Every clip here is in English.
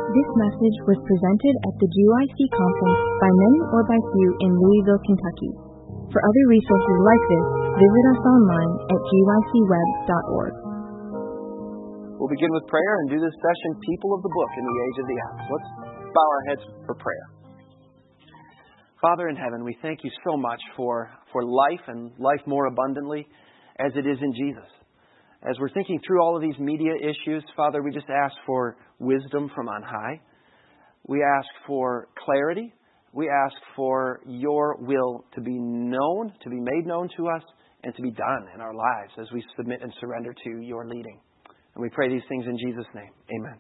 This message was presented at the GYC conference by many or by few in Louisville, Kentucky. For other resources like this, visit us online at gycweb.org. We'll begin with prayer and do this session, People of the Book in the Age of the Apps. Let's bow our heads for prayer. Father in heaven, we thank you so much for life and life more abundantly as it is in Jesus. As we're thinking through all of these media issues, Father, we just ask for wisdom from on high. We ask for clarity. We ask for your will to be known, to be made known to us, and to be done in our lives as we submit and surrender to your leading. And we pray these things in Jesus' name. Amen.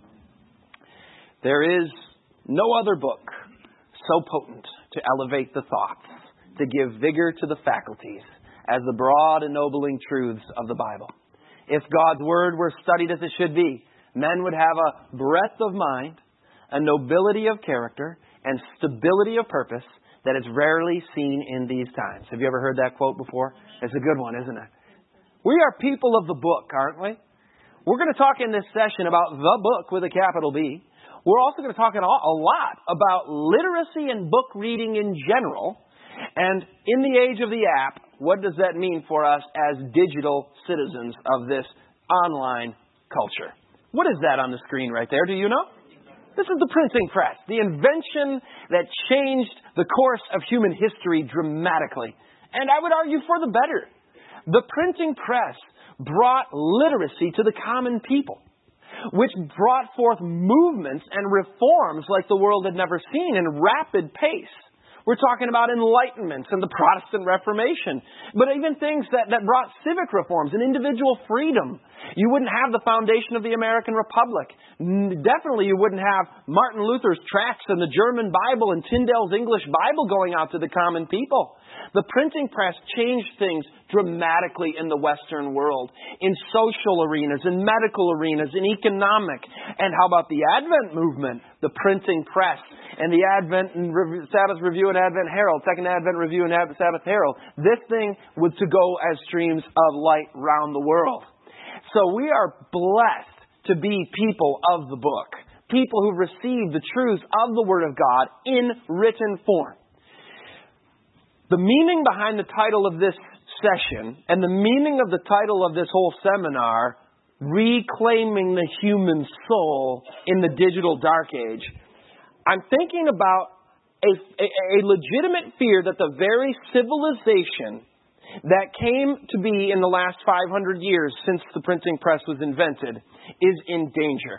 There is no other book so potent to elevate the thoughts, to give vigor to the faculties, as the broad ennobling truths of the Bible. If God's Word were studied as it should be, men would have a breadth of mind, a nobility of character, and stability of purpose that is rarely seen in these times. Have you ever heard that quote before? It's a good one, isn't it? We are people of the book, aren't we? We're going to talk in this session about the book with a capital B. We're also going to talk a lot about literacy and book reading in general. And in the age of the app, what does that mean for us as digital citizens of this online culture? What is that on the screen right there? Do you know? This is the printing press, the invention that changed the course of human history dramatically. And I would argue for the better. The printing press brought literacy to the common people, which brought forth movements and reforms like the world had never seen in rapid pace. We're talking about enlightenments and the Protestant Reformation, but even things that brought civic reforms and individual freedom. You wouldn't have the foundation of the American Republic. Definitely you wouldn't have Martin Luther's tracts and the German Bible and Tyndale's English Bible going out to the common people. The printing press changed things dramatically in the Western world, in social arenas, in medical arenas, in economic. And how about the Advent movement, the printing press, and the Advent and Sabbath Review and Advent Herald, Second Advent Review and Sabbath Herald. This thing was to go as streams of light round the world. So we are blessed to be people of the book, people who receive the truths of the Word of God in written form. The meaning behind the title of this session and the meaning of the title of this whole seminar, Reclaiming the Human Soul in the Digital Dark Age, I'm thinking about a legitimate fear that the very civilization that came to be in the last 500 years since the printing press was invented is in danger.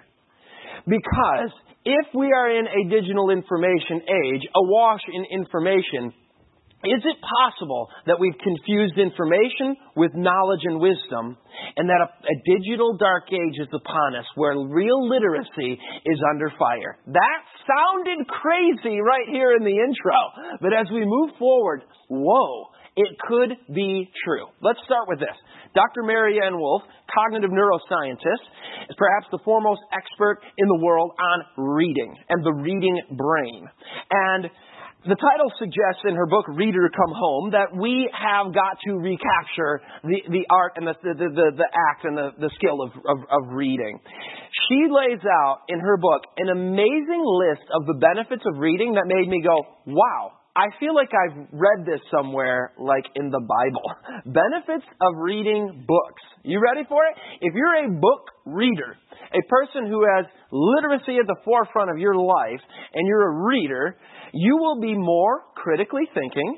Because if we are in a digital information age, awash in information, is it possible that we've confused information with knowledge and wisdom, and that a digital dark age is upon us where real literacy is under fire? That sounded crazy right here in the intro, but as we move forward, whoa, it could be true. Let's start with this. Dr. Mary Ann Wolf, cognitive neuroscientist, is perhaps the foremost expert in the world on reading and the reading brain. And the title suggests in her book, Reader Come Home, that we have got to recapture the art and the act and the skill of reading. She lays out in her book an amazing list of the benefits of reading that made me go, wow, I feel like I've read this somewhere like in the Bible. Benefits of reading books. You ready for it? If you're a book reader, a person who has literacy at the forefront of your life, and you're a reader, you will be more critically thinking.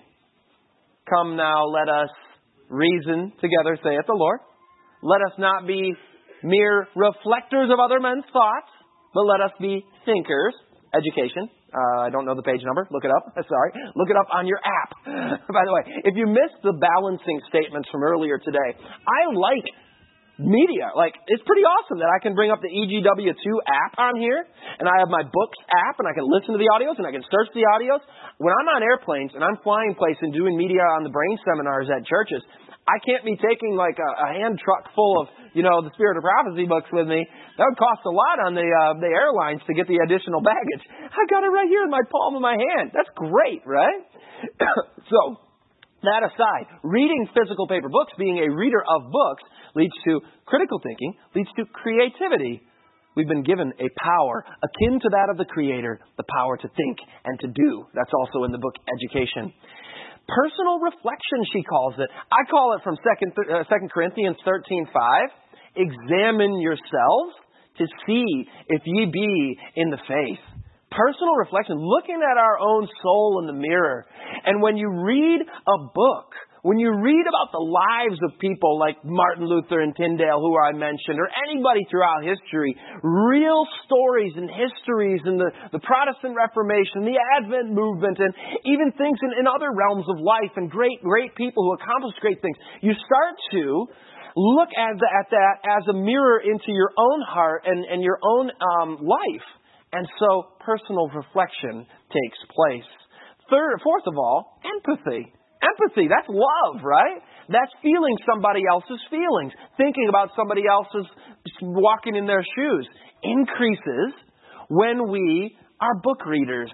Come now, let us reason together, saith the Lord. Let us not be mere reflectors of other men's thoughts, but let us be thinkers. Education. I don't know the page number. Look it up. Sorry. Look it up on your app. By the way, if you missed the balancing statements from earlier today, I like media. It's pretty awesome that I can bring up the EGW2 app on here, and I have my books app, and I can listen to the audios, and I can search the audios. When I'm on airplanes and I'm flying places and doing media on the brain seminars at churches, I can't be taking a hand truck full of, the Spirit of Prophecy books with me. That would cost a lot on the airlines to get the additional baggage. I got it right here in my palm of my hand. That's great, right? So, that aside, reading physical paper books, being a reader of books, leads to critical thinking, leads to creativity, we've been given a power akin to that of the Creator, the power to think and to do. That's also in the book Education. Personal reflection, she calls it. I call it from 2 Corinthians 13:5. Examine yourselves to see if ye be in the faith. Personal reflection, looking at our own soul in the mirror. And when you read a book, when you read about the lives of people like Martin Luther and Tyndale, who I mentioned, or anybody throughout history, real stories and histories in the Protestant Reformation, the Advent movement, and even things in other realms of life, and great people who accomplished great things, you start to look at that as a mirror into your own heart and your own life. And so personal reflection takes place. Fourth of all, empathy. Empathy, that's love, right? That's feeling somebody else's feelings. Thinking about somebody else's walking in their shoes. Increases when we are book readers.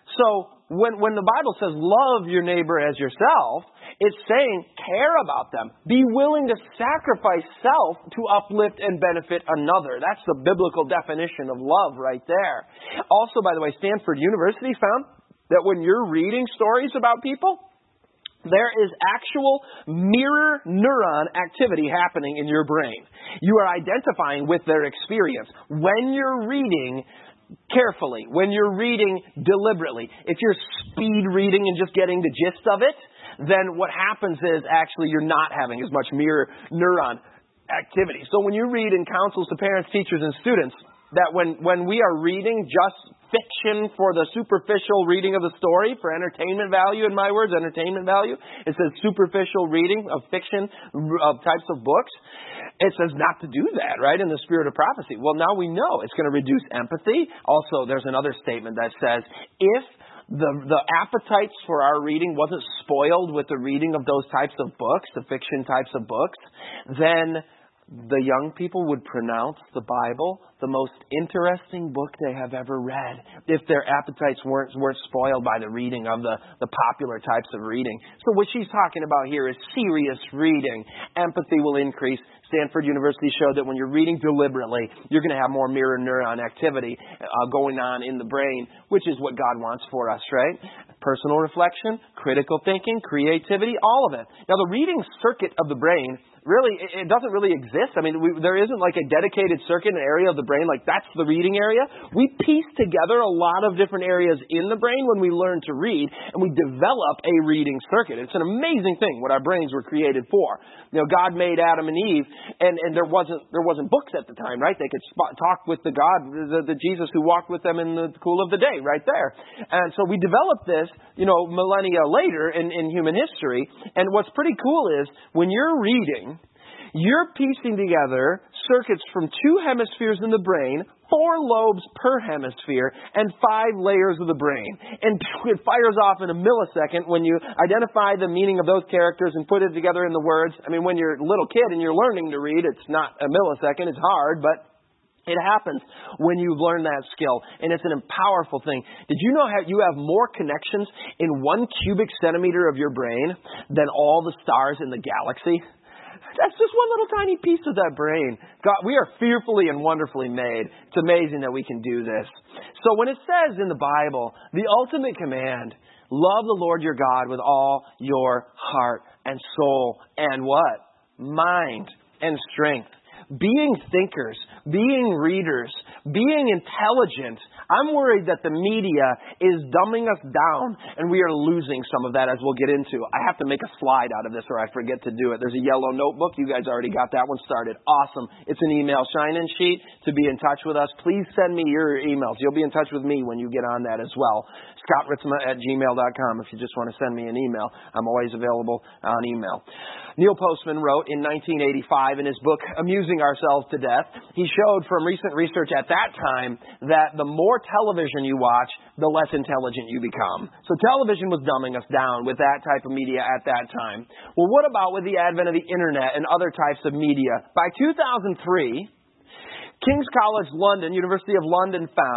So when the Bible says love your neighbor as yourself, it's saying care about them. Be willing to sacrifice self to uplift and benefit another. That's the biblical definition of love right there. Also, by the way, Stanford University found that when you're reading stories about people, there is actual mirror neuron activity happening in your brain. You are identifying with their experience. When you're reading carefully, when you're reading deliberately, if you're speed reading and just getting the gist of it, then what happens is actually you're not having as much mirror neuron activity. So when you read in counsels to parents, teachers, and students, that when we are reading just fiction for the superficial reading of the story, for entertainment value, in my words, entertainment value, it says superficial reading of fiction, of types of books, it says not to do that, right, in the spirit of prophecy. Well, now we know it's going to reduce empathy. Also, there's another statement that says, if the appetites for our reading wasn't spoiled with the reading of those types of books, the fiction types of books, then the young people would pronounce the Bible the most interesting book they have ever read if their appetites weren't spoiled by the reading of the popular types of reading. So what she's talking about here is serious reading. Empathy will increase. Stanford University showed that when you're reading deliberately, you're going to have more mirror neuron activity going on in the brain, which is what God wants for us, right? Personal reflection, critical thinking, creativity, all of it. Now, the reading circuit of the brain, really, it doesn't really exist. I mean, there isn't like a dedicated circuit, an area of the brain, like that's the reading area. We piece together a lot of different areas in the brain when we learn to read, and we develop a reading circuit. It's an amazing thing what our brains were created for. You know, God made Adam and Eve, and there wasn't books at the time, right? They could talk with the God, the Jesus who walked with them in the cool of the day, right there. And so we developed this, millennia later in human history. And what's pretty cool is when you're reading, you're piecing together circuits from 2 hemispheres in the brain, 4 lobes per hemisphere, and 5 layers of the brain. And it fires off in a millisecond when you identify the meaning of those characters and put it together in the words. I mean, when you're a little kid and you're learning to read, it's not a millisecond, it's hard, but it happens when you learn that skill, and it's a powerful thing. Did you know how you have more connections in 1 cubic centimeter of your brain than all the stars in the galaxy? That's just one little tiny piece of that brain. God, we are fearfully and wonderfully made. It's amazing that we can do this. So when it says in the Bible, the ultimate command, love the Lord your God with all your heart and soul and what? Mind and strength. Being thinkers, being readers, being intelligent. I'm worried that the media is dumbing us down, and we are losing some of that, as we'll get into. I have to make a slide out of this or I forget to do it. There's a yellow notebook. You guys already got that one started. Awesome. It's an email sign-in sheet to be in touch with us. Please send me your emails. You'll be in touch with me when you get on that as well. ScottRitzma@gmail.com if you just want to send me an email. I'm always available on email. Neil Postman wrote in 1985 in his book, Amusing Ourselves to Death, he showed from recent research at that time that the more television you watch, the less intelligent you become. So television was dumbing us down with that type of media at that time. Well, what about with the advent of the internet and other types of media? By 2003, King's College London, University of London, found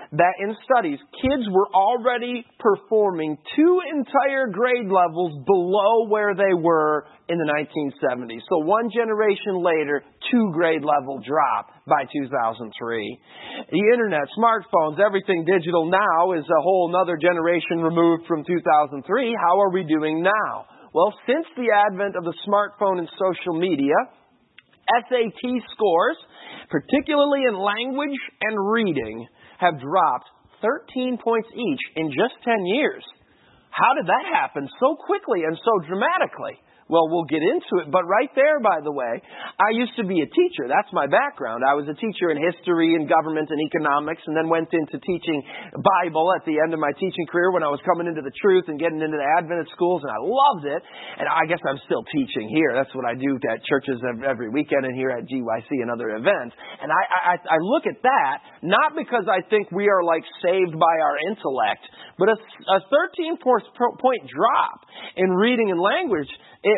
that in studies, kids were already performing 2 entire grade levels below where they were in the 1970s. So one generation later, 2 grade level drop by 2003. The internet, smartphones, everything digital now is a whole other generation removed from 2003. How are we doing now? Well, since the advent of the smartphone and social media, SAT scores, particularly in language and reading, have dropped 13 points each in just 10 years. How did that happen so quickly and so dramatically? Well, we'll get into it, but right there, by the way, I used to be a teacher. That's my background. I was a teacher in history and government and economics, and then went into teaching Bible at the end of my teaching career when I was coming into the truth and getting into the Adventist schools, and I loved it. And I guess I'm still teaching here. That's what I do at churches every weekend and here at GYC and other events. And I look at that, not because I think we are like saved by our intellect, but a 13-point drop in reading and language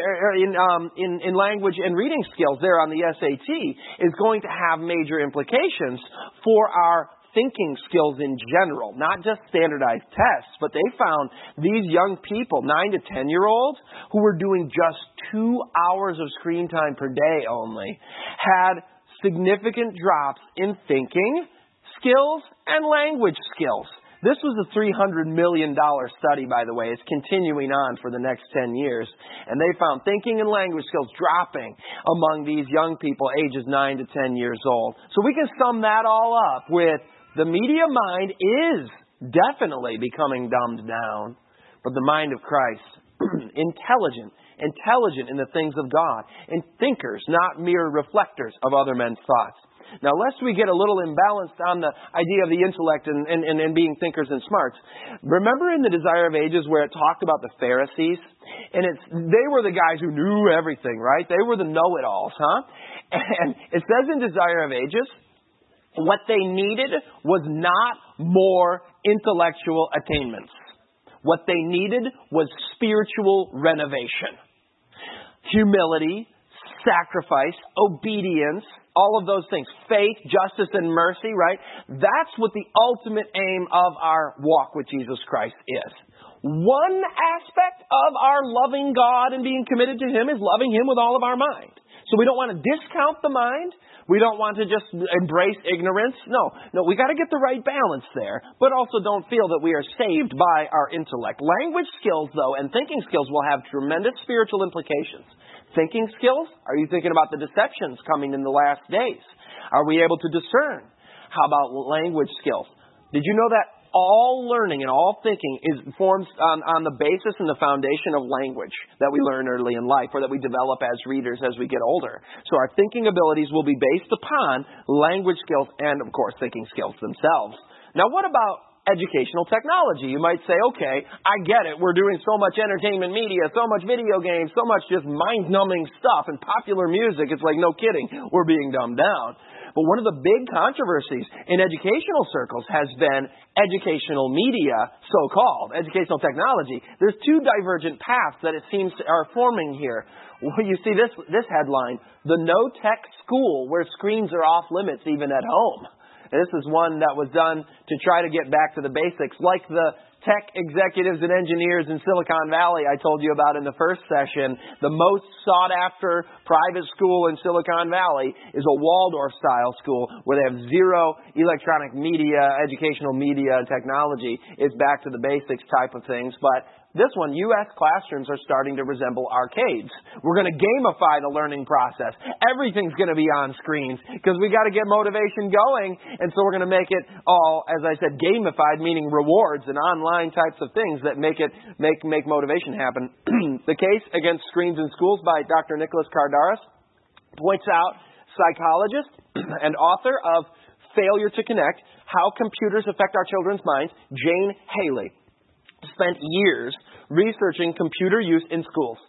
in language and reading skills there on the SAT is going to have major implications for our thinking skills in general, not just standardized tests, but they found these young people, 9 to 10-year-olds, who were doing just 2 hours of screen time per day only, had significant drops in thinking skills and language skills. This was a $300 million study, by the way. It's continuing on for the next 10 years. And they found thinking and language skills dropping among these young people ages 9 to 10 years old. So we can sum that all up with the media mind is definitely becoming dumbed down, but the mind of Christ, intelligent in the things of God, and thinkers, not mere reflectors of other men's thoughts. Now, lest we get a little imbalanced on the idea of the intellect and being thinkers and smarts, remember in the Desire of Ages where it talked about the Pharisees? And they were the guys who knew everything, right? They were the know-it-alls, huh? And it says in Desire of Ages, what they needed was not more intellectual attainments. What they needed was spiritual renovation. Humility, sacrifice, obedience, all of those things. Faith, justice, and mercy, right? That's what the ultimate aim of our walk with Jesus Christ is. One aspect of our loving God and being committed to Him is loving Him with all of our mind. So we don't want to discount the mind. We don't want to just embrace ignorance. No, we got to get the right balance there, but also don't feel that we are saved by our intellect. Language skills, though, and thinking skills will have tremendous spiritual implications. Thinking skills? Are you thinking about the deceptions coming in the last days? Are we able to discern? How about language skills? Did you know that all learning and all thinking is formed on the basis and the foundation of language that we learn early in life or that we develop as readers as we get older? So our thinking abilities will be based upon language skills and, of course, thinking skills themselves. Now, what about educational technology? You might say, okay, I get it. We're doing so much entertainment media, so much video games, so much just mind-numbing stuff and popular music. It's like, no kidding, we're being dumbed down. But one of the big controversies in educational circles has been educational media, so-called, educational technology. There's 2 divergent paths that it seems are forming here. Well, you see this headline, the no-tech school where screens are off limits even at home. And this is one that was done to try to get back to the basics, like the tech executives and engineers in Silicon Valley I told you about in the first session. The most sought-after private school in Silicon Valley is a Waldorf-style school where they have zero electronic media, educational media, and technology. It's back to the basics type of things, but this one, U.S. classrooms are starting to resemble arcades. We're going to gamify the learning process. Everything's going to be on screens because we got to get motivation going. And so we're going to make it all, as I said, gamified, meaning rewards and online types of things that make motivation happen. The case against screens in schools by Dr. Nicholas Kardaras points out psychologist and author of Failure to Connect, How Computers Affect Our Children's Minds, Jane Haley, spent years researching computer use in schools.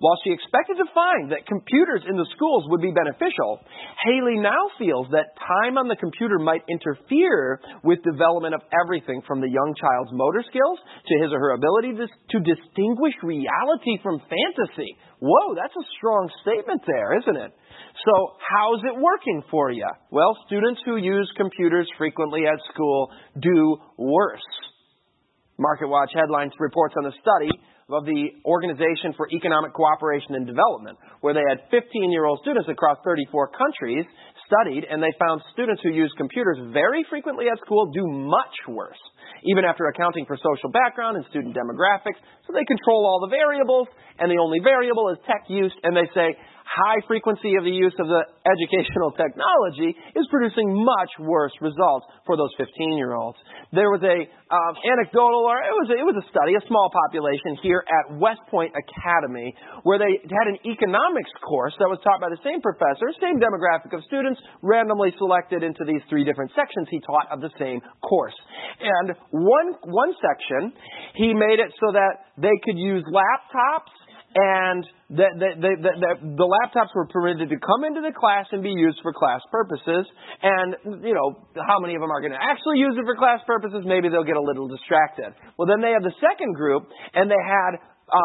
While she expected to find that computers in the schools would be beneficial, Haley now feels that time on the computer might interfere with development of everything from the young child's motor skills to his or her ability to distinguish reality from fantasy. Whoa, that's a strong statement there, isn't it? So how's it working for you? Well, students who use computers frequently at school do worse. MarketWatch Headlines reports on a study of the Organization for Economic Cooperation and Development, where they had 15-year-old students across 34 countries studied, and they found students who use computers very frequently at school do much worse, even after accounting for social background and student demographics. So they control all the variables, and the only variable is tech use, and they say high frequency of the use of the educational technology is producing much worse results for those 15-year-olds. There was a anecdotal, or it was a study, a small population here at West Point Academy, where they had an economics course that was taught by the same professor, same demographic of students, randomly selected into these 3 different sections he taught of the same course. And one section, he made it so that they could use laptops, and the laptops were permitted to come into the class and be used for class purposes. And, you know, how many of them are going to actually use it for class purposes? Maybe they'll get a little distracted. Well, then they had the second group, and they had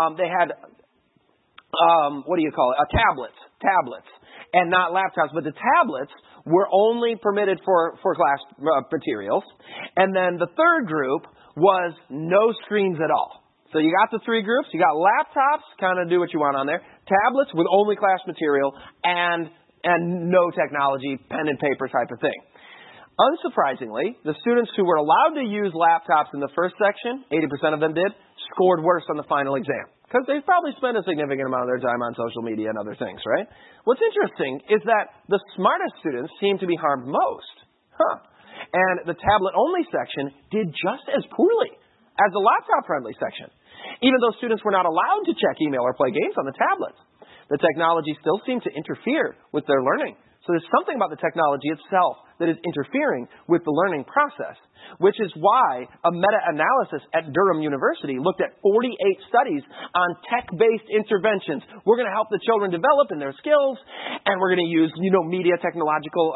tablets, and not laptops, but the tablets were only permitted for class materials. And then the third group was no screens at all. So you got the 3 groups. You got laptops, kind of do what you want on there. Tablets with only class material, and no technology, pen and paper type of thing. Unsurprisingly, the students who were allowed to use laptops in the first section, 80% of them did, scored worse on the final exam. Because they probably spent a significant amount of their time on social media and other things, right? What's interesting is that the smartest students seem to be harmed most. And the tablet-only section did just as poorly as the laptop-friendly section, even though students were not allowed to check email or play games on the tablets. The technology still seemed to interfere with their learning. So there's something about the technology itself that is interfering with the learning process, which is why a meta-analysis at Durham University looked at 48 studies on tech-based interventions. We're going to help the children develop in their skills, and we're going to use, media technological,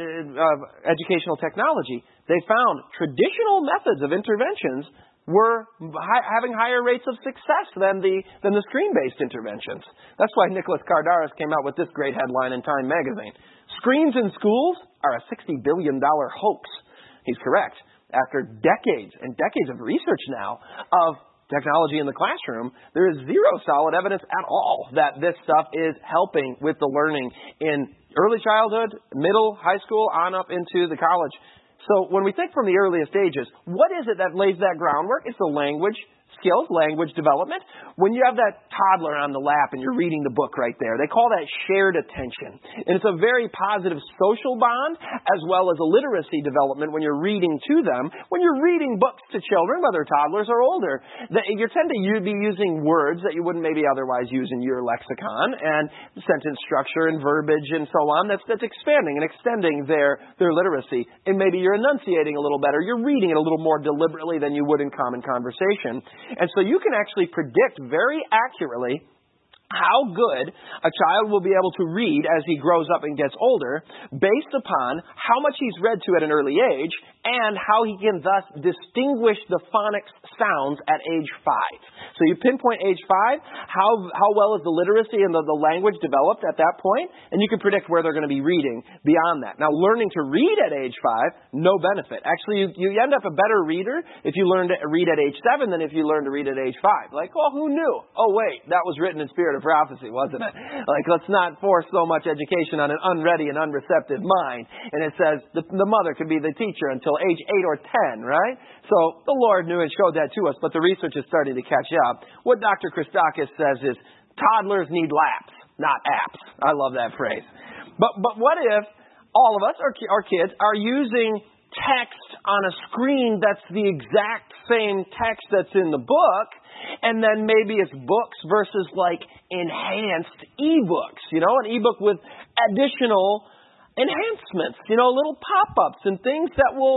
educational technology. They found traditional methods of interventions were having higher rates of success than the screen-based interventions. That's why Nicholas Kardaras came out with this great headline in Time magazine. Screens in schools are a $60 billion hoax. He's correct. After decades and decades of research now of technology in the classroom, there is zero solid evidence at all that this stuff is helping with the learning in early childhood, middle, high school, on up into the college. So when we think from the earliest ages, what is it that lays that groundwork? It's the language skills, language development. When you have that toddler on the lap and you're reading the book right there, they call that shared attention. And it's a very positive social bond as well as a literacy development when you're reading to them. When you're reading books to children, whether toddlers or older, you tend to be using words that you wouldn't maybe otherwise use in your lexicon, and sentence structure and verbiage and so on. That's expanding and extending their literacy. And maybe you're enunciating a little better. You're reading it a little more deliberately than you would in common conversation. And so you can actually predict very accurately how good a child will be able to read as he grows up and gets older based upon how much he's read to at an early age and how he can thus distinguish the phonics sounds at age 5. So you pinpoint age 5, how well is the literacy and the language developed at that point, and you can predict where they're going to be reading beyond that. Now, learning to read at age 5, no benefit. Actually, you end up a better reader if you learn to read at age 7 than if you learn to read at age 5. Like, well, who knew? Oh, wait, that was written in spirit of prophecy, wasn't it? Like, let's not force so much education on an unready and unreceptive mind. And it says the mother could be the teacher until age 8 or 10, right? So the Lord knew and showed that to us, but the research is starting to catch up. What Dr. Christakis says is toddlers need laps, not apps. I love that phrase. But what if all of us, our kids, are using text on a screen that's the exact same text that's in the book, and then maybe it's books versus like enhanced ebooks, an ebook with additional enhancements, little pop-ups and things that will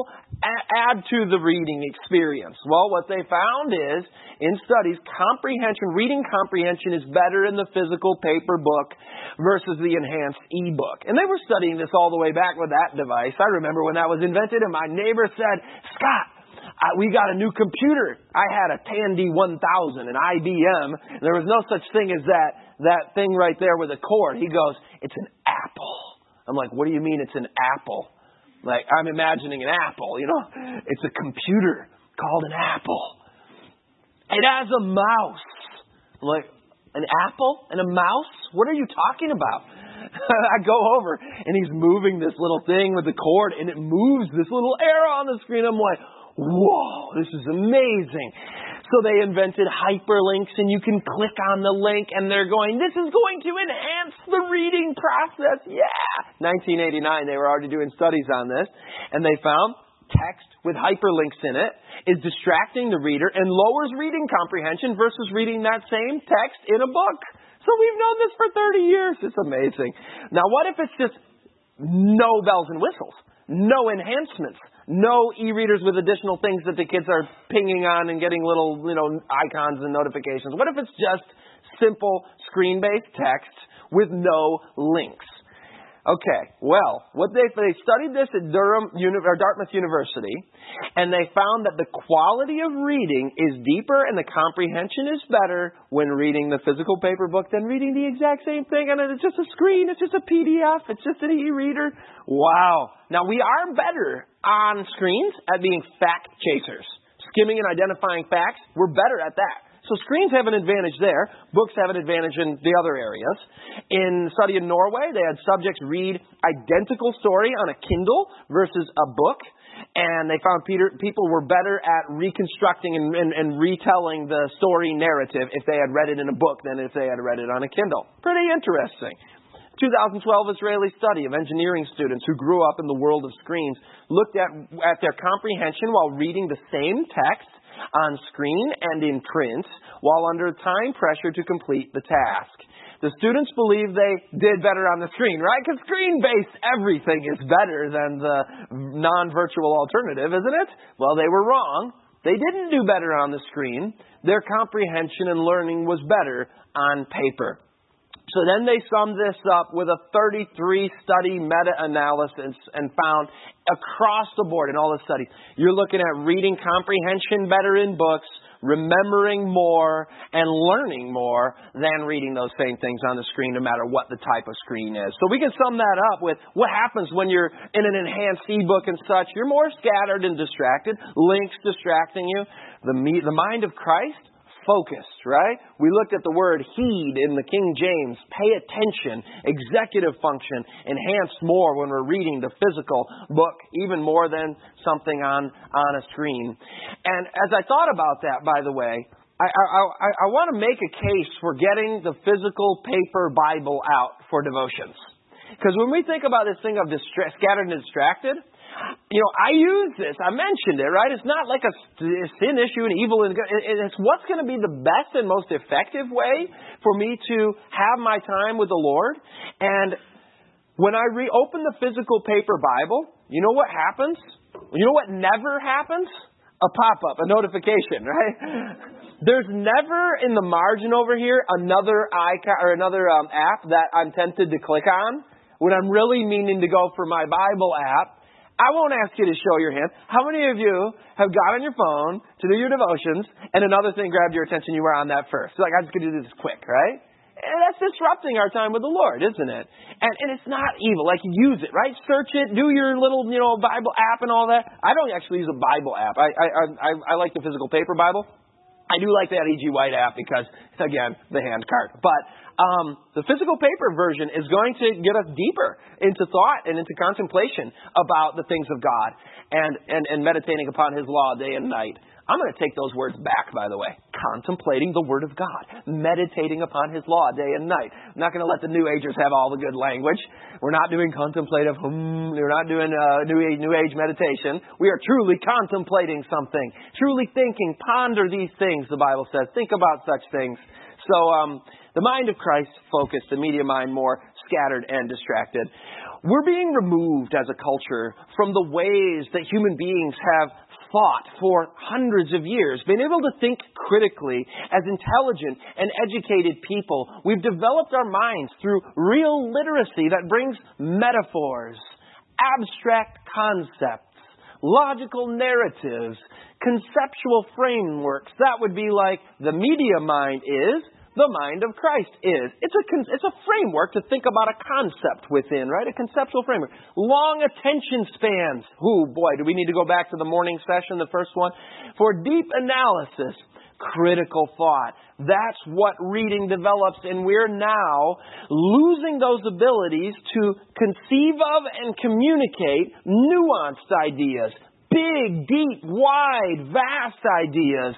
add to the reading experience? Well, what they found is, in studies, reading comprehension is better in the physical paper book versus the enhanced e-book. And they were studying this all the way back with that device. I remember when that was invented, and my neighbor said, Scott, we got a new computer. I had a Tandy 1000, an IBM. There was no such thing as that thing right there with a cord. He goes, it's an Apple. I'm like, what do you mean it's an Apple? Like, I'm imagining an apple, It's a computer called an Apple. It has a mouse. I'm like, an apple and a mouse? What are you talking about? I go over, and he's moving this little thing with the cord, and it moves this little arrow on the screen. I'm like, whoa, this is amazing. So they invented hyperlinks, and you can click on the link, and they're going, this is going to enhance the reading process. Yeah. 1989, they were already doing studies on this, and they found text with hyperlinks in it is distracting the reader and lowers reading comprehension versus reading that same text in a book. So we've known this for 30 years. It's amazing. Now, what if it's just no bells and whistles, no enhancements, no e-readers with additional things that the kids are pinging on and getting little, icons and notifications? What if it's just simple screen-based text with no links? Okay, well, they studied this at Dartmouth University, and they found that the quality of reading is deeper and the comprehension is better when reading the physical paper book than reading the exact same thing. And it's just a screen, it's just a PDF, it's just an e-reader. Wow. Now, we are better on screens at being fact chasers. Skimming and identifying facts, we're better at that. So screens have an advantage there. Books have an advantage in the other areas. In a study in Norway, they had subjects read identical story on a Kindle versus a book. And they found people were better at reconstructing and retelling the story narrative if they had read it in a book than if they had read it on a Kindle. Pretty interesting. 2012 Israeli study of engineering students who grew up in the world of screens looked at their comprehension while reading the same text on screen and in print while under time pressure to complete the task. The students believe they did better on the screen, right? Because screen-based everything is better than the non-virtual alternative, isn't it? Well, they were wrong. They didn't do better on the screen. Their comprehension and learning was better on paper. So then they summed this up with a 33-study meta-analysis and found across the board in all the studies, you're looking at reading comprehension better in books, remembering more, and learning more than reading those same things on the screen, no matter what the type of screen is. So we can sum that up with what happens when you're in an enhanced ebook and such. You're more scattered and distracted, links distracting you. The mind of Christ, focused, right? We looked at the word heed in the King James, pay attention, executive function, enhanced more when we're reading the physical book, even more than something on a screen. And as I thought about that, by the way, I want to make a case for getting the physical paper Bible out for devotions. Because when we think about this thing of scattered and distracted, I use this. I mentioned it, right? It's not like a sin issue and evil. It's what's going to be the best and most effective way for me to have my time with the Lord. And when I open the physical paper Bible, you know what happens? You know what never happens? A pop-up, a notification, right? There's never in the margin over here another icon or another app that I'm tempted to click on when I'm really meaning to go for my Bible app. I won't ask you to show your hand. How many of you have got on your phone to do your devotions and another thing grabbed your attention, you were on that first? Like, I'm just going to do this quick, right? And that's disrupting our time with the Lord, isn't it? And it's not evil. Like, use it, right? Search it. Do your little, Bible app and all that. I don't actually use a Bible app. I like the physical paper Bible. I do like that E.G. White app because, again, the hand cart. But the physical paper version is going to get us deeper into thought and into contemplation about the things of God and meditating upon His law day and night. I'm going to take those words back, by the way. Contemplating the Word of God. Meditating upon His law day and night. I'm not going to let the New Agers have all the good language. We're not doing contemplative. We're not doing New Age meditation. We are truly contemplating something. Truly thinking. Ponder these things, the Bible says. Think about such things. So, the mind of Christ focused, the media mind more scattered and distracted. We're being removed as a culture from the ways that human beings have thought for hundreds of years, been able to think critically as intelligent and educated people. We've developed our minds through real literacy that brings metaphors, abstract concepts, logical narratives, conceptual frameworks. That would be like the media mind is, the mind of Christ is. It's a framework to think about a concept within, right? A conceptual framework. Long attention spans. Oh boy, do we need to go back to the morning session, the first one? For deep analysis, critical thought. That's what reading develops, and we're now losing those abilities to conceive of and communicate nuanced ideas. Big, deep, wide, vast ideas.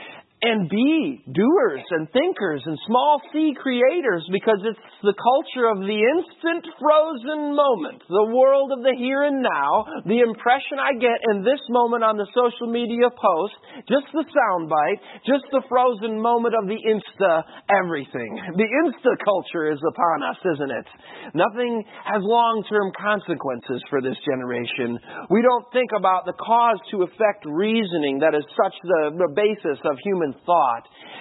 And be doers and thinkers and small C creators, because it's the culture of the instant frozen moment, the world of the here and now, the impression I get in this moment on the social media post, just the soundbite, just the frozen moment of the Insta everything. The Insta culture is upon us, isn't it? Nothing has long-term consequences for this generation. We don't think about the cause to effect reasoning that is such the basis of human thought.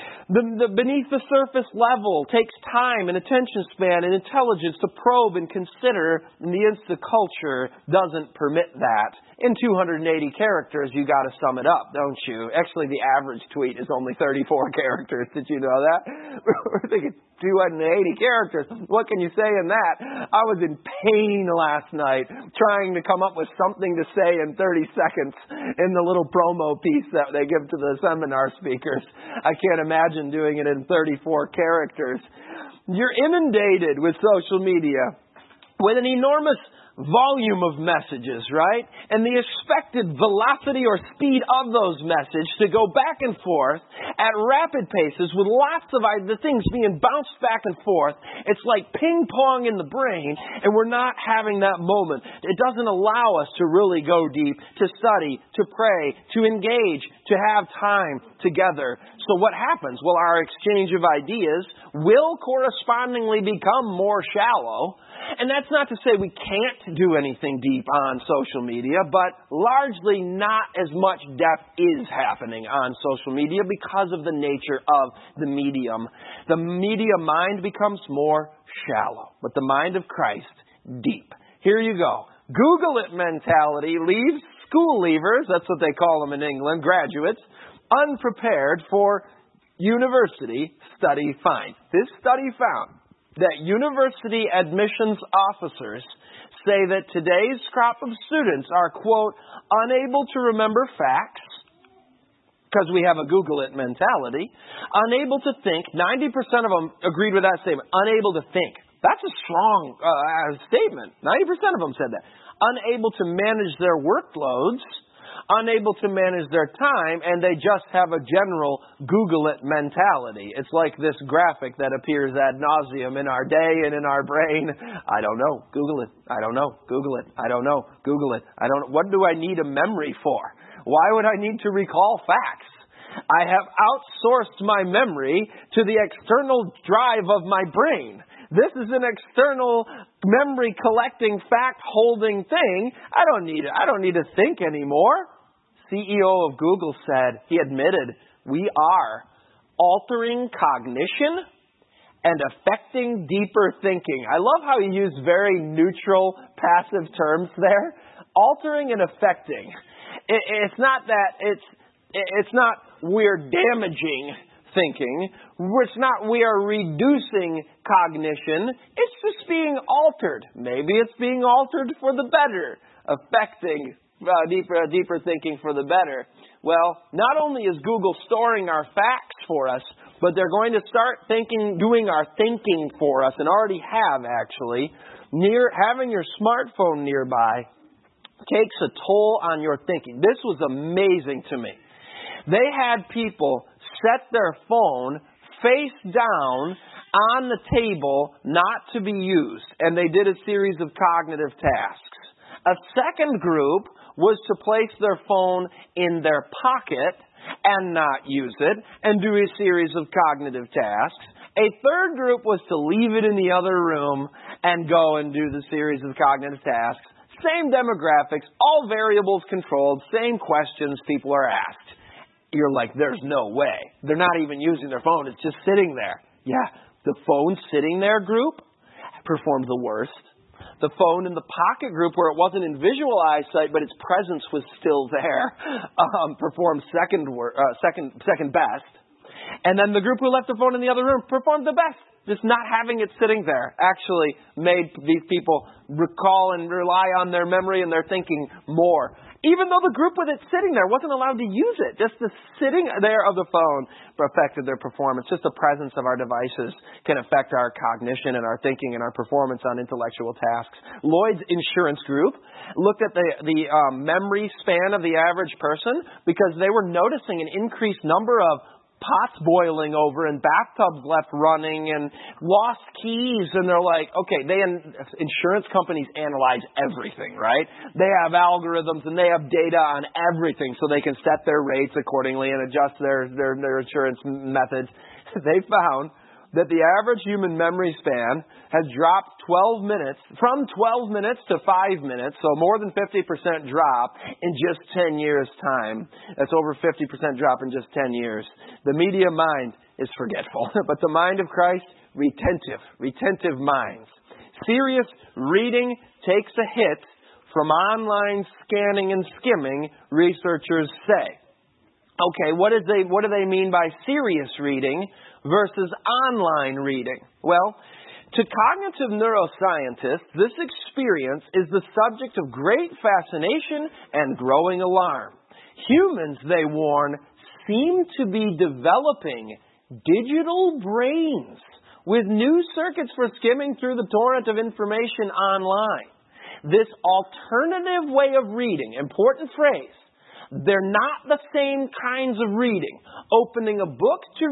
The beneath the surface level takes time and attention span and intelligence to probe and consider, and the Insta culture doesn't permit that. In 280 characters, you got to sum it up, don't you? Actually, the average tweet is only 34 characters. Did you know that? We're thinking 280 characters. What can you say in that? I was in pain last night trying to come up with something to say in 30 seconds in the little promo piece that they give to the seminar speakers. I can't imagine doing it in 34 characters. You're inundated with social media with an enormous volume of messages, right? And the expected velocity or speed of those messages to go back and forth at rapid paces with lots of the things being bounced back and forth. It's like ping pong in the brain, and we're not having that moment. It doesn't allow us to really go deep, to study, to pray, to engage, to have time together. So what happens? Well, our exchange of ideas will correspondingly become more shallow. And that's not to say we can't do anything deep on social media, but largely not as much depth is happening on social media because of the nature of the medium. The media mind becomes more shallow, but the mind of Christ, deep. Here you go. Google it mentality leaves school leavers, that's what they call them in England, graduates, unprepared for university study find. This study found that university admissions officers say that today's crop of students are, quote, unable to remember facts, because we have a Google it mentality, unable to think. 90% of them agreed with that statement, unable to think. That's a strong statement. 90% of them said that. Unable to manage their workloads, unable to manage their time, and they just have a general Google it mentality. It's like this graphic that appears ad nauseum in our day and in our brain. I don't know. Google it. I don't know. Google it. I don't know. Google it. I don't know. What do I need a memory for? Why would I need to recall facts? I have outsourced my memory to the external drive of my brain. This is an external memory collecting, fact holding thing. I don't need to think anymore. CEO of Google said, he admitted, we are altering cognition and affecting deeper thinking. I love how he used very neutral, passive terms there. Altering and affecting. It's not that it's not we're damaging thinking. It's not we are reducing cognition. It's just being altered. Maybe it's being altered for the better, affecting deeper thinking for the better. Well, not only is Google storing our facts for us, but they're going to start doing our thinking for us, and already have actually. Having your smartphone nearby takes a toll on your thinking. This was amazing to me. They had people set their phone face down on the table not to be used, and they did a series of cognitive tasks. A second group was to place their phone in their pocket and not use it and do a series of cognitive tasks. A third group was to leave it in the other room and go and do the series of cognitive tasks. Same demographics, all variables controlled, same questions people are asked. You're like, there's no way. They're not even using their phone. It's just sitting there. Yeah, the phone sitting there group performed the worst. The phone in the pocket group, where it wasn't in visual eyesight, but its presence was still there, performed second best. And then the group who left the phone in the other room performed the best. Just not having it sitting there actually made these people recall and rely on their memory and their thinking more. Even though the group with it sitting there wasn't allowed to use it, just the sitting there of the phone affected their performance. Just the presence of our devices can affect our cognition and our thinking and our performance on intellectual tasks. Lloyd's Insurance Group looked at the memory span of the average person because they were noticing an increased number of pots boiling over and bathtubs left running and lost keys. And they're like, okay, insurance companies analyze everything, right? They have algorithms and they have data on everything so they can set their rates accordingly and adjust their insurance methods. They found that the average human memory span has dropped from 12 minutes to 5 minutes, so more than 50% drop in just 10 years' time. That's over 50% drop in just 10 years. The media mind is forgetful, but the mind of Christ, retentive minds. Serious reading takes a hit from online scanning and skimming, researchers say. Okay, what do they mean by serious reading versus online reading? Well, to cognitive neuroscientists, this experience is the subject of great fascination and growing alarm. Humans, they warn, seem to be developing digital brains with new circuits for skimming through the torrent of information online. This alternative way of reading, important phrase, they're not the same kinds of reading. Opening a book to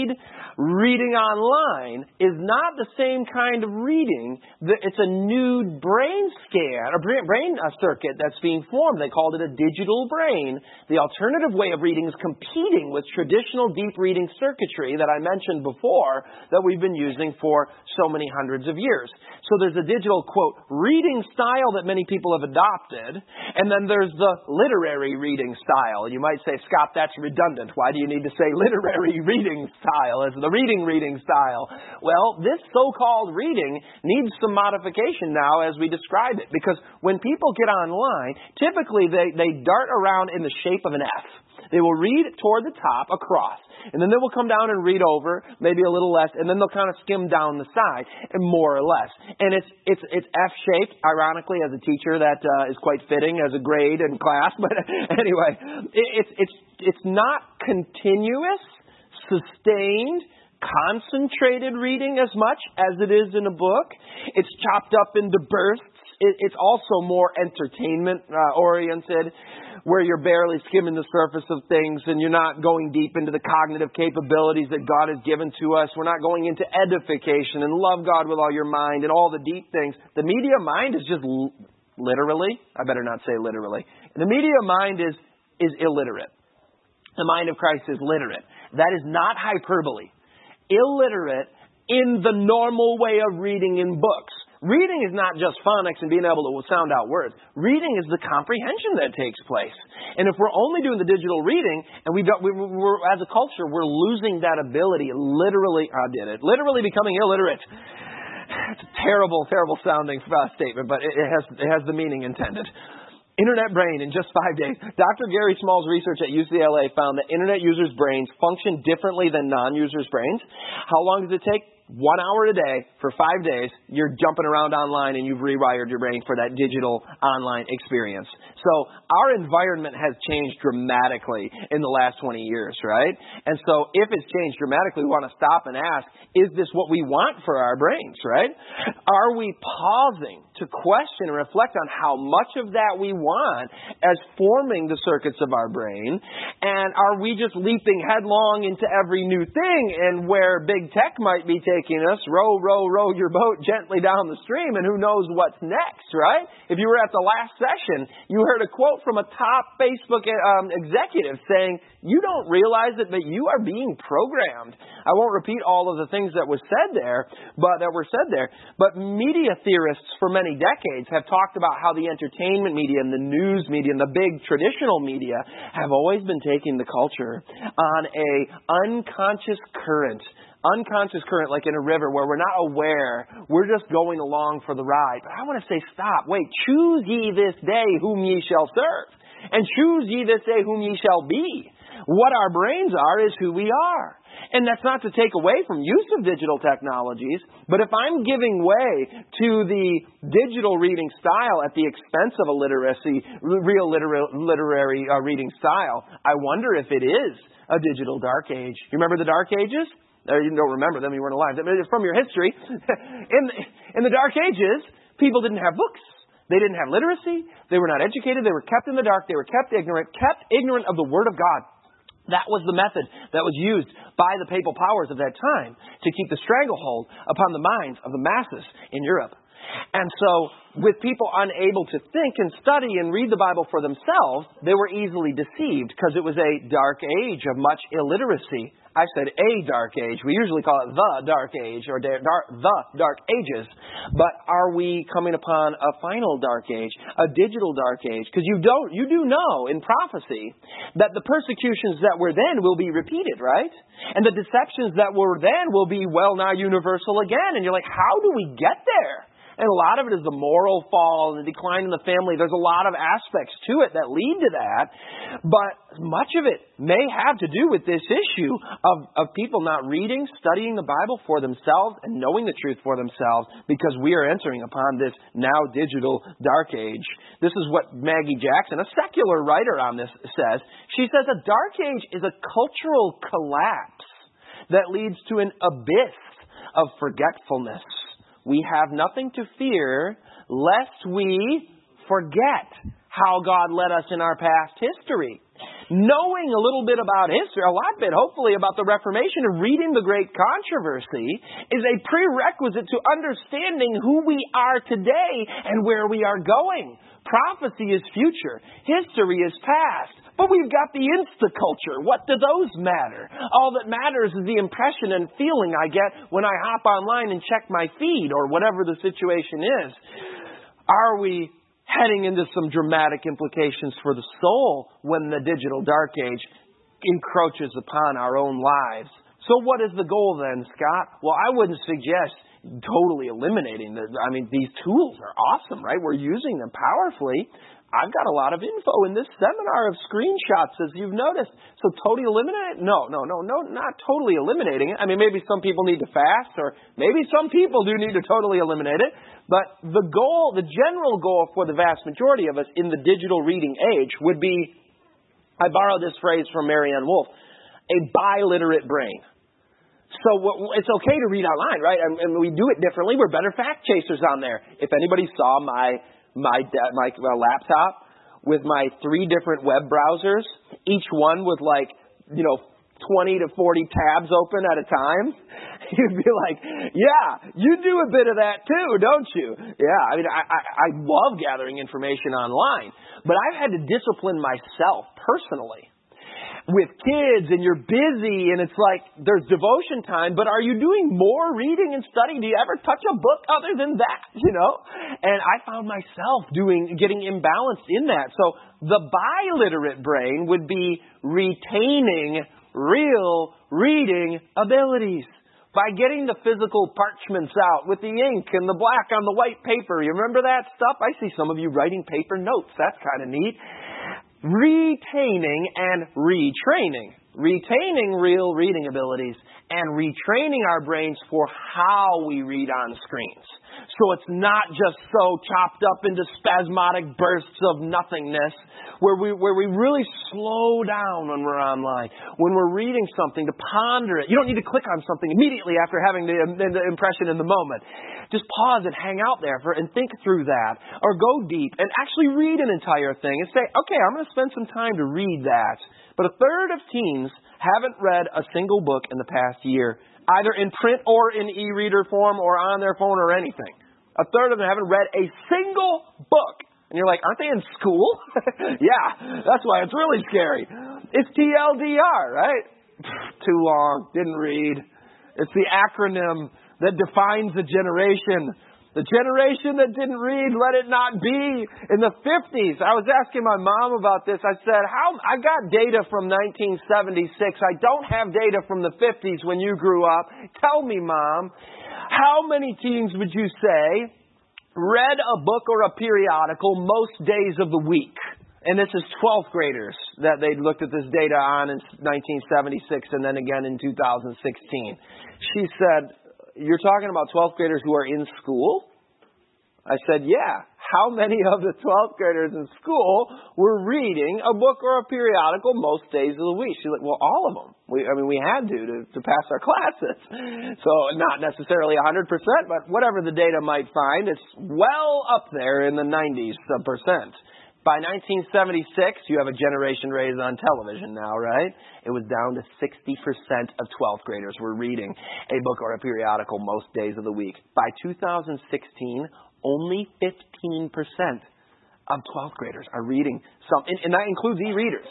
reading online is not the same kind of reading. It's a new brain scan, a brain circuit that's being formed. They called it a digital brain. The alternative way of reading is competing with traditional deep reading circuitry that I mentioned before that we've been using for so many hundreds of years. So there's a digital, quote, reading style that many people have adopted, and then there's the literary reading style. And you might say, Scott, that's redundant. Why do you need to say literary reading style as the reading style? Well, this so-called reading needs some modification now as we describe it, because when people get online, typically they dart around in the shape of an F. They will read toward the top across, and then they will come down and read over, maybe a little less, and then they'll kind of skim down the side, and more or less. And it's F-shaped, ironically, as a teacher, that is quite fitting as a grade in class. But anyway, it's not continuous, sustained, concentrated reading as much as it is in a book. It's chopped up into bursts. It's also more entertainment oriented, where you're barely skimming the surface of things and you're not going deep into the cognitive capabilities that God has given to us. We're not going into edification and love God with all your mind and all the deep things. The media mind is just literally, I better not say literally, the media mind is illiterate. The mind of Christ is literate. That is not hyperbole. Illiterate in the normal way of reading in books. Reading is not just phonics and being able to sound out words. Reading is the comprehension that takes place. And if we're only doing the digital reading, and we're as a culture, we're losing that ability, literally becoming illiterate. It's a terrible, terrible sounding statement, but it has the meaning intended. Internet brain in just 5 days. Dr. Gary Small's research at UCLA found that internet users' brains function differently than non-users' brains. How long does it take? 1 hour a day for 5 days, you're jumping around online and you've rewired your brain for that digital online experience. So our environment has changed dramatically in the last 20 years, right? And so if it's changed dramatically, we want to stop and ask, is this what we want for our brains, right? Are we pausing to question and reflect on how much of that we want as forming the circuits of our brain? And are we just leaping headlong into every new thing and where big tech might be taking us, row, row, row your boat gently down the stream, and who knows what's next, right? If you were at the last session, you heard a quote from a top Facebook executive saying, you don't realize it, but you are being programmed. I won't repeat all of the things that were said there, but media theorists for many decades have talked about how the entertainment media and the news media and the big traditional media have always been taking the culture on a unconscious current like in a river where we're not aware. We're just going along for the ride. But I want to say, stop. Wait, choose ye this day whom ye shall serve. And choose ye this day whom ye shall be. What our brains are is who we are. And that's not to take away from use of digital technologies, but if I'm giving way to the digital reading style at the expense of a real literary reading style, I wonder if it is a digital dark age. You remember the Dark Ages? You don't remember them, you weren't alive. From your history, in the Dark Ages, people didn't have books. They didn't have literacy. They were not educated. They were kept in the dark. They were kept ignorant of the Word of God. That was the method that was used by the papal powers of that time to keep the stranglehold upon the minds of the masses in Europe. And so, with people unable to think and study and read the Bible for themselves, they were easily deceived because it was a dark age of much illiteracy. I said a dark age. We usually call it the dark age or the dark ages. But are we coming upon a final dark age, a digital dark age? Because you do know in prophecy that the persecutions that were then will be repeated, right? And the deceptions that were then will be well nigh universal again. And you're like, how do we get there? And a lot of it is the moral fall and the decline in the family. There's a lot of aspects to it that lead to that. But much of it may have to do with this issue of people not reading, studying the Bible for themselves, and knowing the truth for themselves, because we are entering upon this now digital dark age. This is what Maggie Jackson, a secular writer on this, says. She says a dark age is a cultural collapse that leads to an abyss of forgetfulness. We have nothing to fear lest we forget how God led us in our past history. Knowing a little bit about history, a lot bit hopefully about the Reformation and reading the Great Controversy is a prerequisite to understanding who we are today and where we are going. Prophecy is future. History is past. But we've got the Insta-culture. What do those matter? All that matters is the impression and feeling I get when I hop online and check my feed or whatever the situation is. Are we heading into some dramatic implications for the soul when the digital dark age encroaches upon our own lives? So what is the goal then, Scott? Well, I wouldn't suggest totally eliminating these tools are awesome, right? We're using them powerfully. I've got a lot of info in this seminar of screenshots, as you've noticed. So totally eliminate it? No, not totally eliminating it. I mean, maybe some people need to fast, or maybe some people do need to totally eliminate it. But the goal, the general goal for the vast majority of us in the digital reading age would be, I borrow this phrase from Marianne Wolf, a biliterate brain. So it's okay to read online, right? And we do it differently. We're better fact chasers on there. If anybody saw my laptop with my 3 different web browsers, each one with 20 to 40 tabs open at a time, you'd be like, yeah, you do a bit of that too, don't you? Yeah, I mean, I love gathering information online, but I've had to discipline myself personally. With kids and you're busy and it's like there's devotion time, but are you doing more reading and studying? Do you ever touch a book other than that, And I found myself getting imbalanced in that. So the biliterate brain would be retaining real reading abilities by getting the physical parchments out with the ink and the black on the white paper. You remember that stuff? I see some of you writing paper notes. That's kind of neat. Retaining and retraining. retaining real reading abilities, and retraining our brains for how we read on screens. So it's not just so chopped up into spasmodic bursts of nothingness where we really slow down when we're online. When we're reading something, to ponder it. You don't need to click on something immediately after having the impression in the moment. Just pause and hang out there and think through that. Or go deep and actually read an entire thing and say, okay, I'm going to spend some time to read that. But a third of teens haven't read a single book in the past year, either in print or in e-reader form or on their phone or anything. A third of them haven't read a single book. And you're like, aren't they in school? Yeah, that's why it's really scary. It's TLDR, right? Too long, didn't read. It's the acronym that defines a generation. The generation that didn't read, let it not be. In the 50s, I was asking my mom about this. I said, I got data from 1976. I don't have data from the 50s when you grew up. Tell me, Mom, how many teens would you say read a book or a periodical most days of the week? And this is 12th graders that they looked at this data on in 1976 and then again in 2016. She said, you're talking about 12th graders who are in school? I said, yeah. How many of the 12th graders in school were reading a book or a periodical most days of the week? She's like, well, all of them. We had to pass our classes. So not necessarily 100%, but whatever the data might find, it's well up there in the 90s percent. By 1976, you have a generation raised on television now, right? It was down to 60% of 12th graders were reading a book or a periodical most days of the week. By 2016, only 15% of 12th graders are reading something, and that includes e-readers.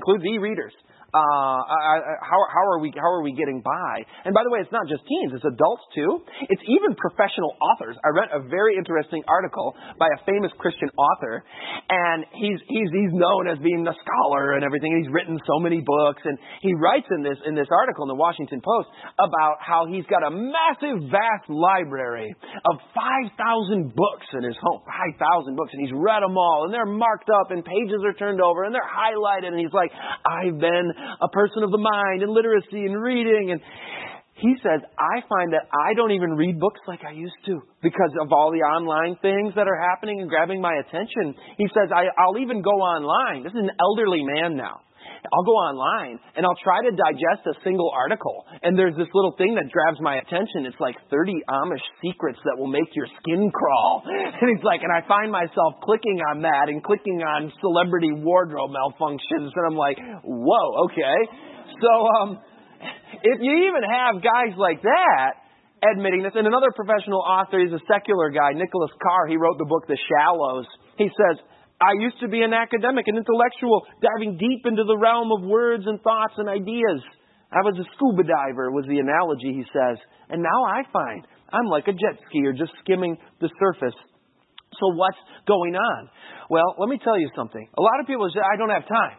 How are we getting by? And by the way, it's not just teens, it's adults too. It's even professional authors. I read a very interesting article by a famous Christian author, and he's known as being a scholar and everything. He's written so many books, and he writes in this article in the Washington Post about how he's got a massive, vast library of 5,000 books in his home. 5,000 books, and he's read them all, and they're marked up, and pages are turned over, and they're highlighted, and he's like, I've been a person of the mind and literacy and reading. And he says, I find that I don't even read books like I used to because of all the online things that are happening and grabbing my attention. He says, I'll even go online. This is an elderly man now. I'll go online and I'll try to digest a single article. And there's this little thing that grabs my attention. It's like 30 Amish secrets that will make your skin crawl. And he's like, and I find myself clicking on that and clicking on celebrity wardrobe malfunctions. And I'm like, whoa, okay. So if you even have guys like that admitting this, and another professional author, he's a secular guy, Nicholas Carr, he wrote the book The Shallows. He says, I used to be an academic, an intellectual, diving deep into the realm of words and thoughts and ideas. I was a scuba diver, was the analogy, he says. And now I find I'm like a jet skier, just skimming the surface. So what's going on? Well, let me tell you something. A lot of people say, I don't have time.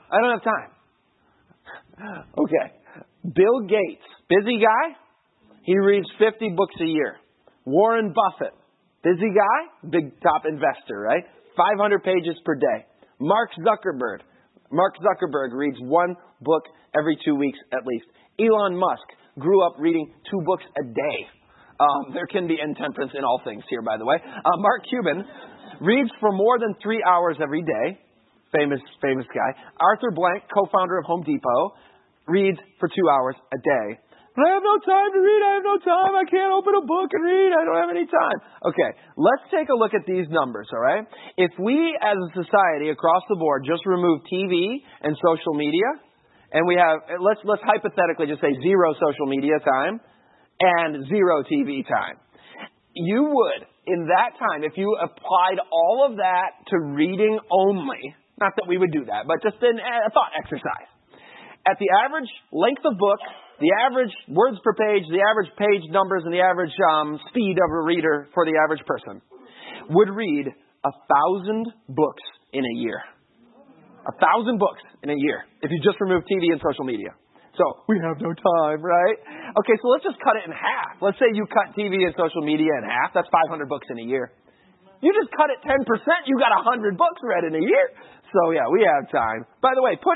Okay. Bill Gates, busy guy. He reads 50 books a year. Warren Buffett, busy guy, big top investor, right? 500 pages per day. Mark Zuckerberg reads one book every 2 weeks at least. Elon Musk grew up reading 2 books a day. There can be intemperance in all things here, by the way. Mark Cuban reads for more than 3 hours every day. Famous guy. Arthur Blank, co-founder of Home Depot, reads for 2 hours a day. But I have no time to read. I have no time. I can't open a book and read. I don't have any time. Okay, let's take a look at these numbers, all right? If we as a society across the board just remove TV and social media, and we have, let's hypothetically just say 0 social media time and 0 TV time. You would, in that time, if you applied all of that to reading only, not that we would do that, but just a thought exercise. At the average length of book, the average words per page, the average page numbers, and the average speed of a reader for the average person would read 1,000 books in a year. 1,000 books in a year if you just remove TV and social media. So we have no time, right? Okay, so let's just cut it in half. Let's say you cut TV and social media in half. That's 500 books in a year. You just cut it 10%, you got 100 books read in a year. So yeah, we have time. By the way, putting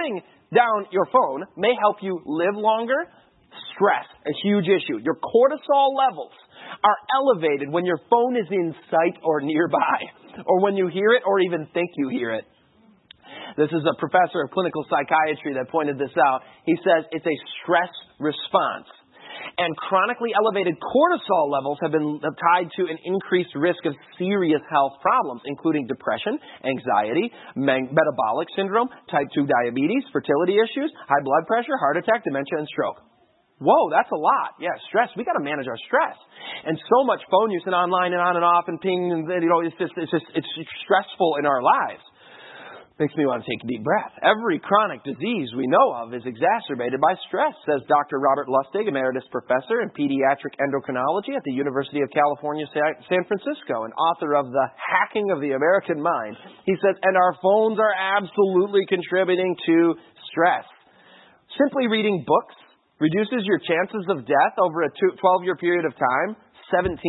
down your phone may help you live longer. Stress, a huge issue. Your cortisol levels are elevated when your phone is in sight or nearby, or when you hear it or even think you hear it. This is a professor of clinical psychiatry that pointed this out. He says it's a stress response. And chronically elevated cortisol levels have been tied to an increased risk of serious health problems, including depression, anxiety, metabolic syndrome, type 2 diabetes, fertility issues, high blood pressure, heart attack, dementia, and stroke. Whoa, that's a lot. Yeah, stress. We got to manage our stress. And so much phone use and online and on and off and ping, and it's stressful in our lives. Makes me want to take a deep breath. Every chronic disease we know of is exacerbated by stress, says Dr. Robert Lustig, Emeritus Professor in Pediatric Endocrinology at the University of California, San Francisco, and author of The Hacking of the American Mind. He says, and our phones are absolutely contributing to stress. Simply reading books reduces your chances of death over a 12-year period of time, 17%.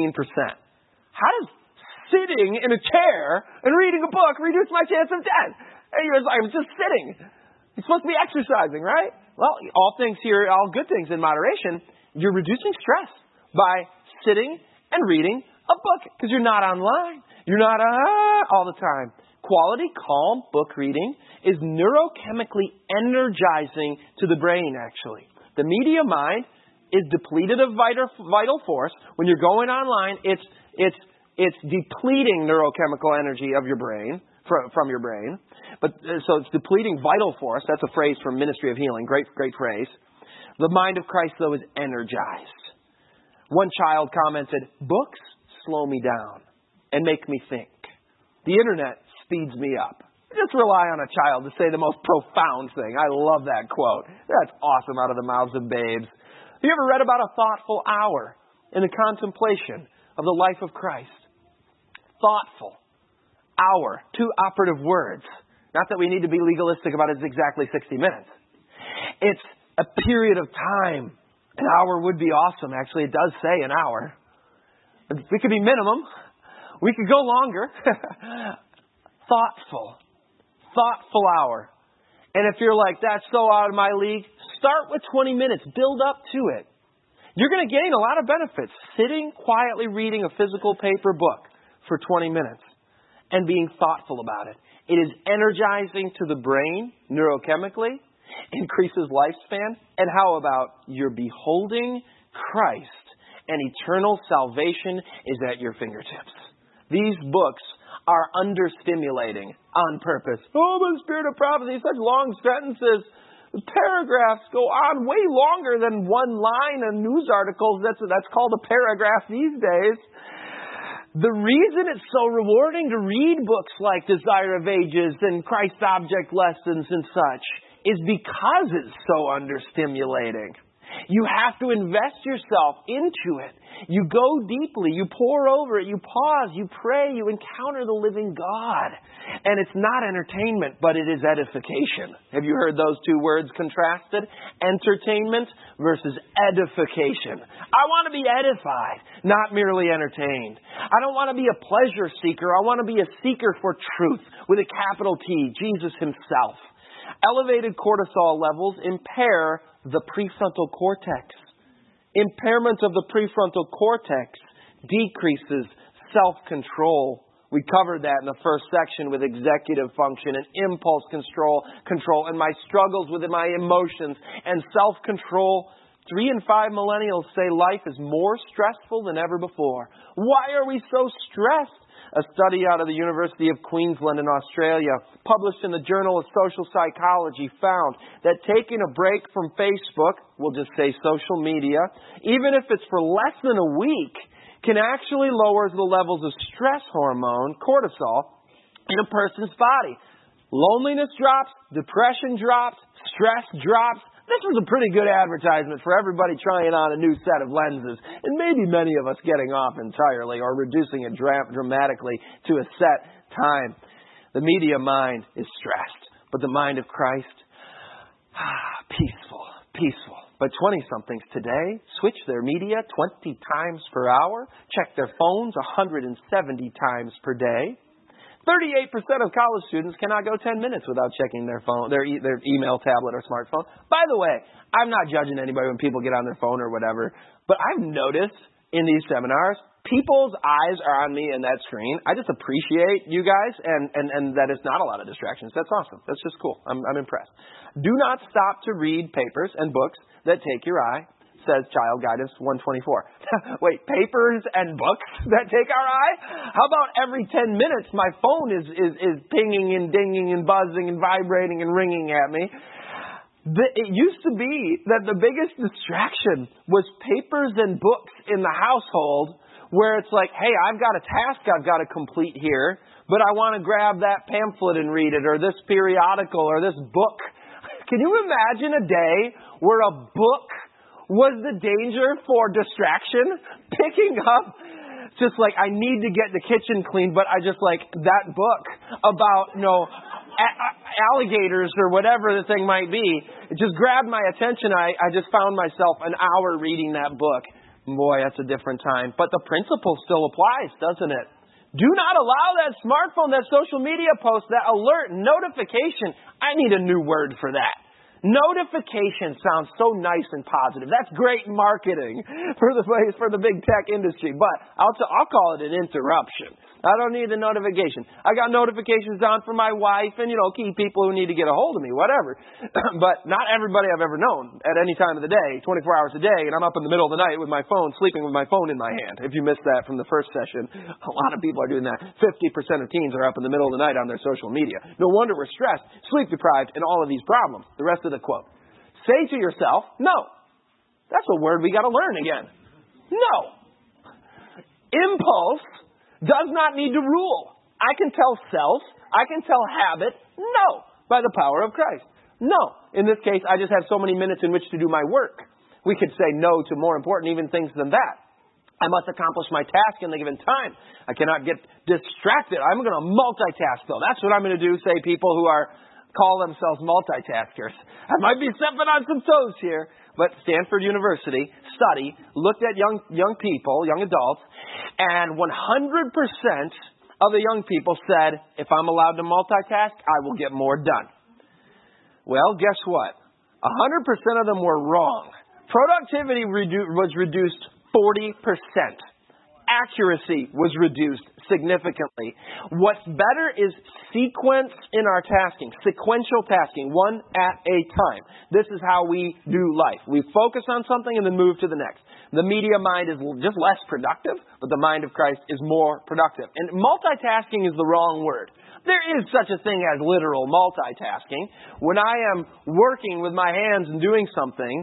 How does sitting in a chair and reading a book reduce my chance of death? I'm just sitting. You're supposed to be exercising, right? Well, all good things in moderation. You're reducing stress by sitting and reading a book because you're not online. You're not all the time. Quality, calm book reading is neurochemically energizing to the brain, actually. The media mind is depleted of vital force. When you're going online, it's depleting neurochemical energy of your brain, from your brain. But so it's depleting vital force. That's a phrase from Ministry of Healing. Great phrase. The mind of Christ, though, is energized. One child commented, books slow me down and make me think. The internet speeds me up. Just rely on a child to say the most profound thing. I love that quote. That's awesome out of the mouths of babes. Have you ever read about a thoughtful hour in the contemplation of the life of Christ? Thoughtful hour. Two operative words. Not that we need to be legalistic about it's exactly 60 minutes. It's a period of time. An hour would be awesome. Actually, it does say an hour. We could be minimum. We could go longer. Thoughtful hour. And if you're like, that's so out of my league, start with 20 minutes. Build up to it. You're going to gain a lot of benefits sitting quietly reading a physical paper book for 20 minutes and being thoughtful about it. It is energizing to the brain neurochemically, increases lifespan, and how about you're beholding Christ and eternal salvation is at your fingertips. These books are understimulating on purpose. Oh, but the spirit of prophecy, such long sentences. The paragraphs go on way longer than one line in news articles. That's called a paragraph these days. The reason it's so rewarding to read books like Desire of Ages and Christ Object Lessons and such is because it's so understimulating. You have to invest yourself into it. You go deeply. You pore over it. You pause. You pray. You encounter the living God. And it's not entertainment, but it is edification. Have you heard those two words contrasted? Entertainment versus edification. I want to be edified, not merely entertained. I don't want to be a pleasure seeker. I want to be a seeker for truth with a capital T, Jesus himself. Elevated cortisol levels impair the prefrontal cortex. Impairment of the prefrontal cortex decreases self-control. We covered that in the first section with executive function and impulse control and my struggles with my emotions and self-control. 3 in 5 millennials say life is more stressful than ever before. Why are we so stressed? A study out of the University of Queensland in Australia, published in the Journal of Social Psychology, found that taking a break from Facebook, we'll just say social media, even if it's for less than a week, can actually lower the levels of stress hormone, cortisol, in a person's body. Loneliness drops, depression drops, stress drops. This was a pretty good advertisement for everybody trying on a new set of lenses, and maybe many of us getting off entirely or reducing it dramatically to a set time. The media mind is stressed, but the mind of Christ, peaceful. But 20-somethings today switch their media 20 times per hour, check their phones 170 times per day. 38% of college students cannot go 10 minutes without checking their phone, their email, tablet, or smartphone. By the way, I'm not judging anybody when people get on their phone or whatever, but I've noticed in these seminars, people's eyes are on me and that screen. I just appreciate you guys and that it's not a lot of distractions. That's awesome. That's just cool. I'm impressed. Do not stop to read papers and books that take your eye, says Child Guidance 124. Wait, papers and books that take our eye? How about every 10 minutes my phone is pinging and dinging and buzzing and vibrating and ringing at me? It used to be that the biggest distraction was papers and books in the household, where it's like, hey, I've got a task I've got to complete here, but I want to grab that pamphlet and read it, or this periodical, or this book. Can you imagine a day where a book was the danger for distraction? Picking up, just like, I need to get the kitchen clean, but I just like that book about, alligators or whatever the thing might be. It just grabbed my attention. I just found myself an hour reading that book. Boy, that's a different time. But the principle still applies, doesn't it? Do not allow that smartphone, that social media post, that alert, notification. I need a new word for that. Notification sounds so nice and positive. That's great marketing for the big tech industry. But I'll call it an interruption. I don't need the notification. I got notifications on for my wife and, key people who need to get a hold of me, whatever. But not everybody I've ever known at any time of the day, 24 hours a day, and I'm up in the middle of the night with my phone, sleeping with my phone in my hand. If you missed that from the first session, a lot of people are doing that. 50% of teens are up in the middle of the night on their social media. No wonder we're stressed, sleep deprived, and all of these problems. The rest of the quote. Say to yourself, no. That's a word we got to learn again. No. Impulse does not need to rule. I can tell self, I can tell habit, no, by the power of Christ. No. In this case, I just have so many minutes in which to do my work. We could say no to more important even things than that. I must accomplish my task in the given time. I cannot get distracted. I'm going to multitask, though. That's what I'm going to do, say people who call themselves multitaskers. I might be stepping on some toes here, but Stanford University study looked at young people, young adults, and 100% of the young people said, if I'm allowed to multitask, I will get more done. Well, guess what? 100% of them were wrong. Productivity was reduced 40%. Accuracy was reduced significantly. What's better is sequence in our tasking, sequential tasking, one at a time. This is how we do life. We focus on something and then move to the next. The media mind is just less productive, but the mind of Christ is more productive. And multitasking is the wrong word. There is such a thing as literal multitasking. When I am working with my hands and doing something,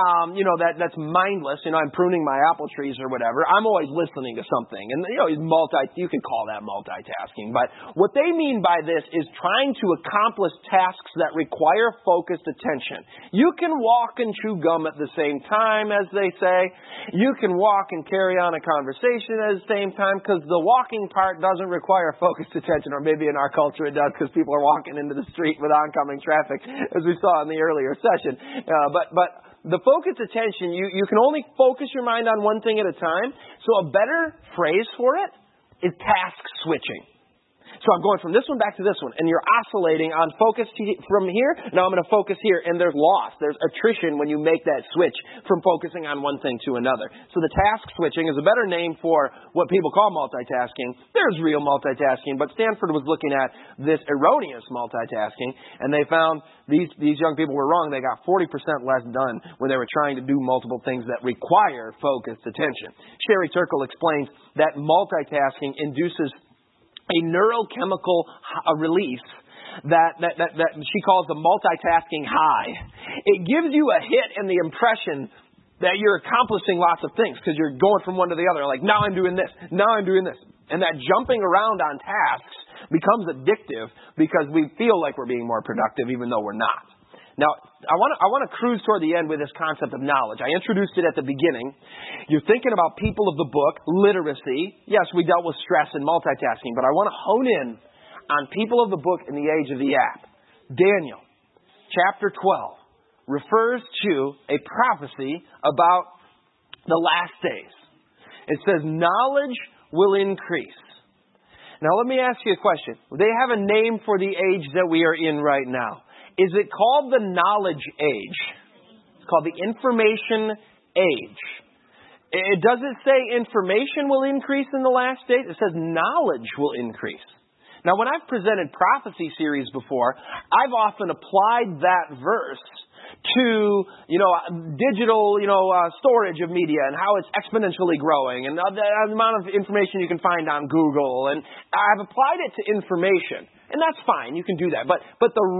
that's mindless. I'm pruning my apple trees or whatever. I'm always listening to something. And, you can call that multitasking. But what they mean by this is trying to accomplish tasks that require focused attention. You can walk and chew gum at the same time, as they say. You can walk and carry on a conversation at the same time, because the walking part doesn't require focused attention, or maybe in our culture it does, because people are walking into the street with oncoming traffic, as we saw in the earlier session. But the focused attention, you can only focus your mind on one thing at a time. So a better phrase for it is task switching. So I'm going from this one back to this one, and you're oscillating on focus from here. Now I'm going to focus here, and there's loss. There's attrition when you make that switch from focusing on one thing to another. So the task switching is a better name for what people call multitasking. There's real multitasking, but Stanford was looking at this erroneous multitasking, and they found these young people were wrong. They got 40% less done when they were trying to do multiple things that require focused attention. Sherry Turkle explains that multitasking induces a neurochemical release that she calls the multitasking high. It gives you a hit and the impression that you're accomplishing lots of things, because you're going from one to the other. Like, now I'm doing this, now I'm doing this. And that jumping around on tasks becomes addictive, because we feel like we're being more productive even though we're not. Now, I want to cruise toward the end with this concept of knowledge. I introduced it at the beginning. You're thinking about people of the book, literacy. Yes, we dealt with stress and multitasking, but I want to hone in on people of the book in the age of the app. Daniel, chapter 12, refers to a prophecy about the last days. It says, knowledge will increase. Now let me ask you a question. They have a name for the age that we are in right now. Is it called the knowledge age? It's called the information age. Does it say information will increase in the last days? It says knowledge will increase. Now when I've presented prophecy series before, I've often applied that verse to, digital, storage of media and how it's exponentially growing and the amount of information you can find on Google. And I've applied it to information. And that's fine. You can do that. But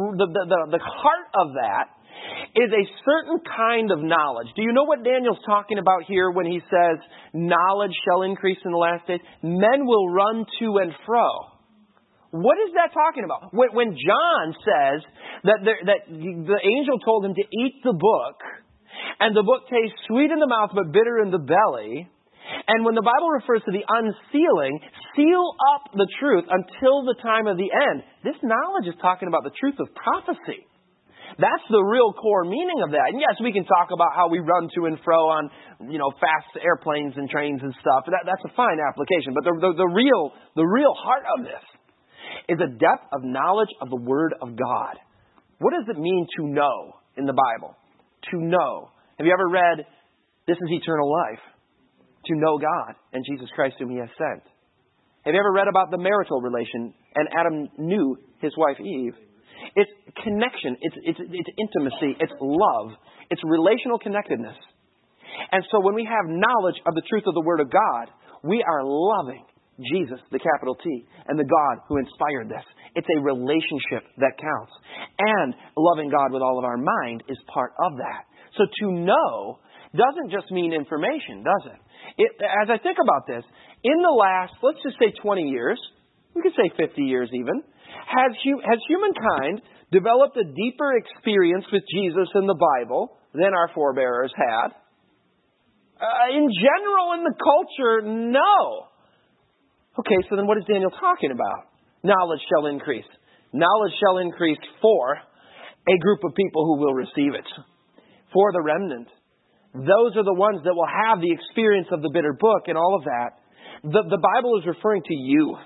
the heart of that is a certain kind of knowledge. Do you know what Daniel's talking about here when he says, knowledge shall increase in the last days? Men will run to and fro. What is that talking about? When John says that the angel told him to eat the book, and the book tastes sweet in the mouth but bitter in the belly, and when the Bible refers to the unsealing, seal up the truth until the time of the end, this knowledge is talking about the truth of prophecy. That's the real core meaning of that. And yes, we can talk about how we run to and fro on, fast airplanes and trains and stuff. That's a fine application. But the real heart of this is a depth of knowledge of the Word of God. What does it mean to know in the Bible? To know. Have you ever read, this is eternal life, to know God and Jesus Christ whom He has sent? Have you ever read about the marital relation and Adam knew his wife Eve? It's connection, it's intimacy, it's love, it's relational connectedness. And so when we have knowledge of the truth of the Word of God, we are loving Jesus, the capital T, and the God who inspired this. It's a relationship that counts. And loving God with all of our mind is part of that. So to know doesn't just mean information, does it? As I think about this, in the last, let's just say 20 years, we could say 50 years even, has humankind developed a deeper experience with Jesus in the Bible than our forebears had? In general, in the culture, no. Okay, so then what is Daniel talking about? Knowledge shall increase. Knowledge shall increase for a group of people who will receive it. For the remnant. Those are the ones that will have the experience of the bitter book and all of that. The Bible is referring to you,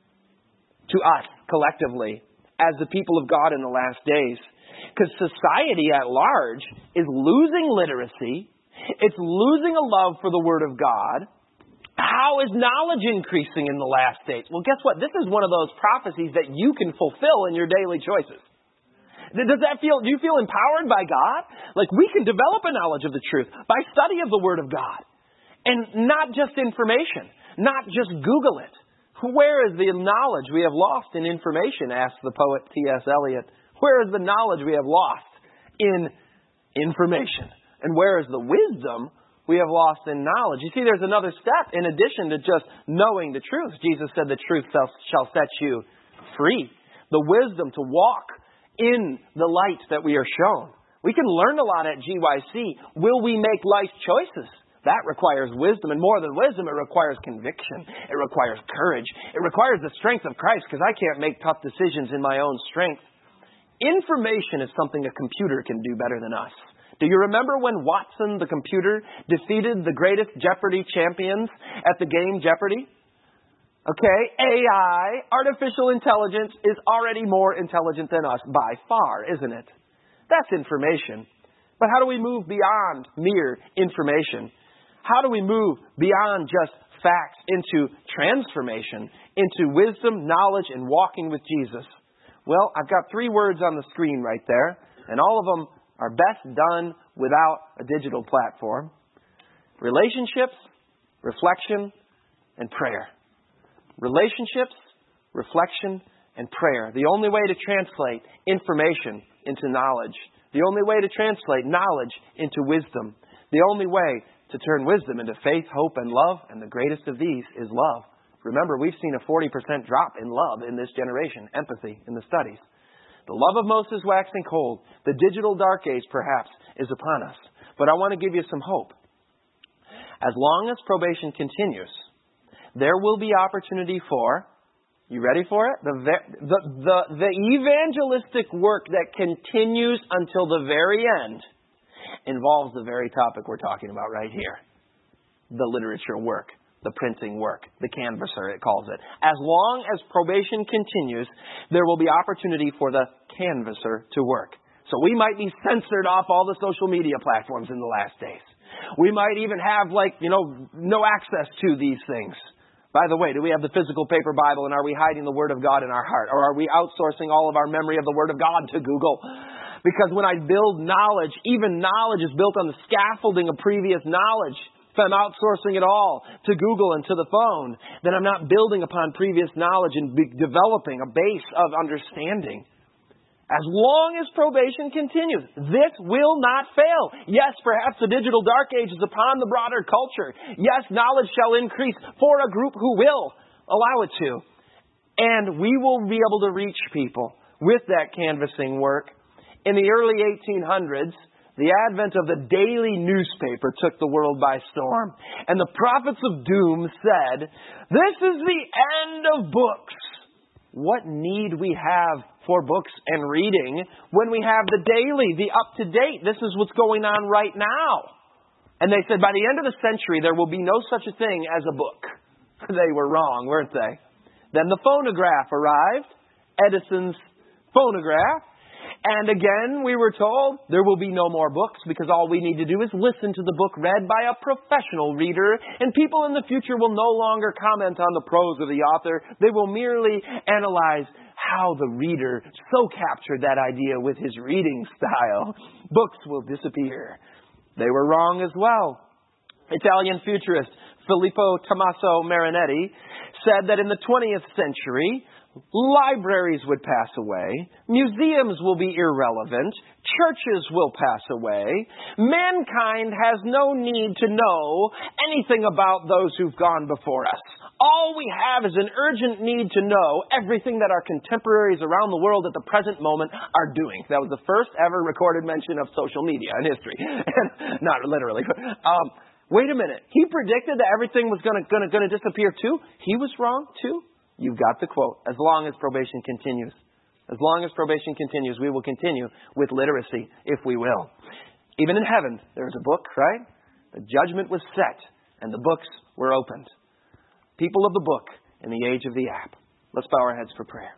to us collectively, as the people of God in the last days. Because society at large is losing literacy. It's losing a love for the Word of God. How is knowledge increasing in the last days? Well, guess what? This is one of those prophecies that you can fulfill in your daily choices. Do you feel empowered by God? Like we can develop a knowledge of the truth by study of the Word of God. And not just information. Not just Google it. Where is the knowledge we have lost in information? Asked the poet T.S. Eliot. Where is the knowledge we have lost in information? And where is the wisdom we have lost in knowledge? You see, there's another step in addition to just knowing the truth. Jesus said the truth shall set you free. The wisdom to walk in the light that we are shown. We can learn a lot at GYC. Will we make life choices? That requires wisdom. And more than wisdom, it requires conviction. It requires courage. It requires the strength of Christ because I can't make tough decisions in my own strength. Information is something a computer can do better than us. Do you remember when Watson, the computer, defeated the greatest Jeopardy champions at the game Jeopardy? Okay, AI, artificial intelligence, is already more intelligent than us by far, isn't it? That's information. But how do we move beyond mere information? How do we move beyond just facts into transformation, into wisdom, knowledge, and walking with Jesus? Well, I've got 3 words on the screen right there, and all of them are best done without a digital platform. Relationships, reflection, and prayer. Relationships, reflection, and prayer. The only way to translate information into knowledge. The only way to translate knowledge into wisdom. The only way to turn wisdom into faith, hope, and love. And the greatest of these is love. Remember, we've seen a 40% drop in love in this generation. Empathy in the studies. The love of most is waxing cold. The digital dark age, perhaps, is upon us. But I want to give you some hope. As long as probation continues, there will be opportunity for, you ready for it? The evangelistic work that continues until the very end involves the very topic we're talking about right here. The literature work. the printing work, the canvasser, it calls it. As long as probation continues, there will be opportunity for the canvasser to work. So we might be censored off all the social media platforms in the last days. We might even have, no access to these things. By the way, do we have the physical paper Bible, and are we hiding the Word of God in our heart? Or are we outsourcing all of our memory of the Word of God to Google? Because when I build knowledge, even knowledge is built on the scaffolding of previous knowledge. If I'm outsourcing it all to Google and to the phone, then I'm not building upon previous knowledge and developing a base of understanding. As long as probation continues, this will not fail. Yes, perhaps the digital dark age is upon the broader culture. Yes, knowledge shall increase for a group who will allow it to. And we will be able to reach people with that canvassing work. In the early 1800s, the advent of the daily newspaper took the world by storm. And the prophets of doom said, "This is the end of books." What need we have for books and reading when we have the daily, the up-to-date? This is what's going on right now. And they said by the end of the century, there will be no such a thing as a book. They were wrong, weren't they? Then the phonograph arrived, Edison's phonograph. And again, we were told there will be no more books because all we need to do is listen to the book read by a professional reader. And people in the future will no longer comment on the prose of the author. They will merely analyze how the reader so captured that idea with his reading style. Books will disappear. They were wrong as well. Italian futurist Filippo Tommaso Marinetti said that in the 20th century, libraries would pass away, museums will be irrelevant, churches will pass away, mankind has no need to know anything about those who've gone before us. All we have is an urgent need to know everything that our contemporaries around the world at the present moment are doing. That was the first ever recorded mention of social media in history. Not literally. Wait a minute. He predicted that everything was going to disappear too? He was wrong too? You've got the quote. As long as probation continues. As long as probation continues, we will continue with literacy, if we will. Even in heaven, there is a book, right? The judgment was set, and the books were opened. People of the book in the age of the app. Let's bow our heads for prayer.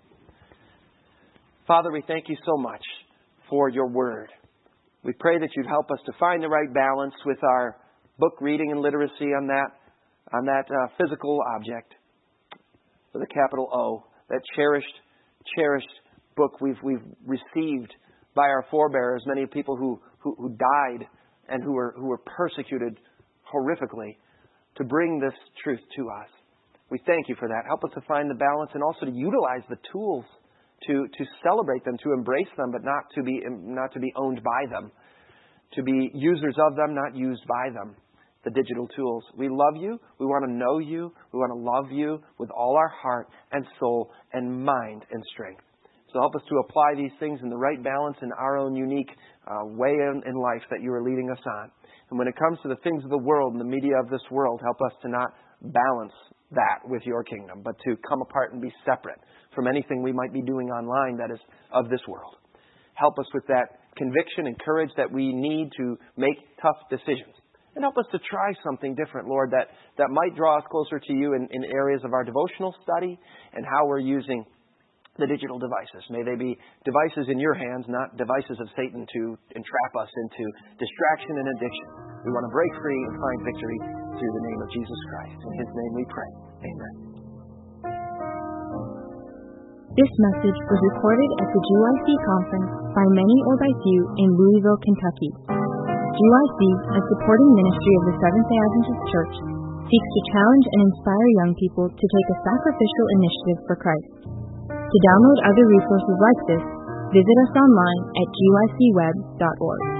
Father, we thank you so much for your word. We pray that you'd help us to find the right balance with our book reading and literacy on that physical object. With a capital O, that cherished book we've received by our forebears, many people who died and who were persecuted horrifically, to bring this truth to us. We thank you for that. Help us to find the balance and also to utilize the tools to celebrate them, to embrace them, but not to be owned by them, to be users of them, not used by them. The digital tools. We love you. We want to know you. We want to love you with all our heart and soul and mind and strength. So help us to apply these things in the right balance in our own unique way in life that you are leading us on. And when it comes to the things of the world and the media of this world, help us to not balance that with your kingdom, but to come apart and be separate from anything we might be doing online that is of this world. Help us with that conviction and courage that we need to make tough decisions. And help us to try something different, Lord, that might draw us closer to you in areas of our devotional study and how we're using the digital devices. May they be devices in your hands, not devices of Satan to entrap us into distraction and addiction. We want to break free and find victory through the name of Jesus Christ. In his name we pray. Amen. This message was recorded at the GYC conference by many or by few in Louisville, Kentucky. GYC, a supporting ministry of the Seventh-day Adventist Church, seeks to challenge and inspire young people to take a sacrificial initiative for Christ. To download other resources like this, visit us online at gycweb.org.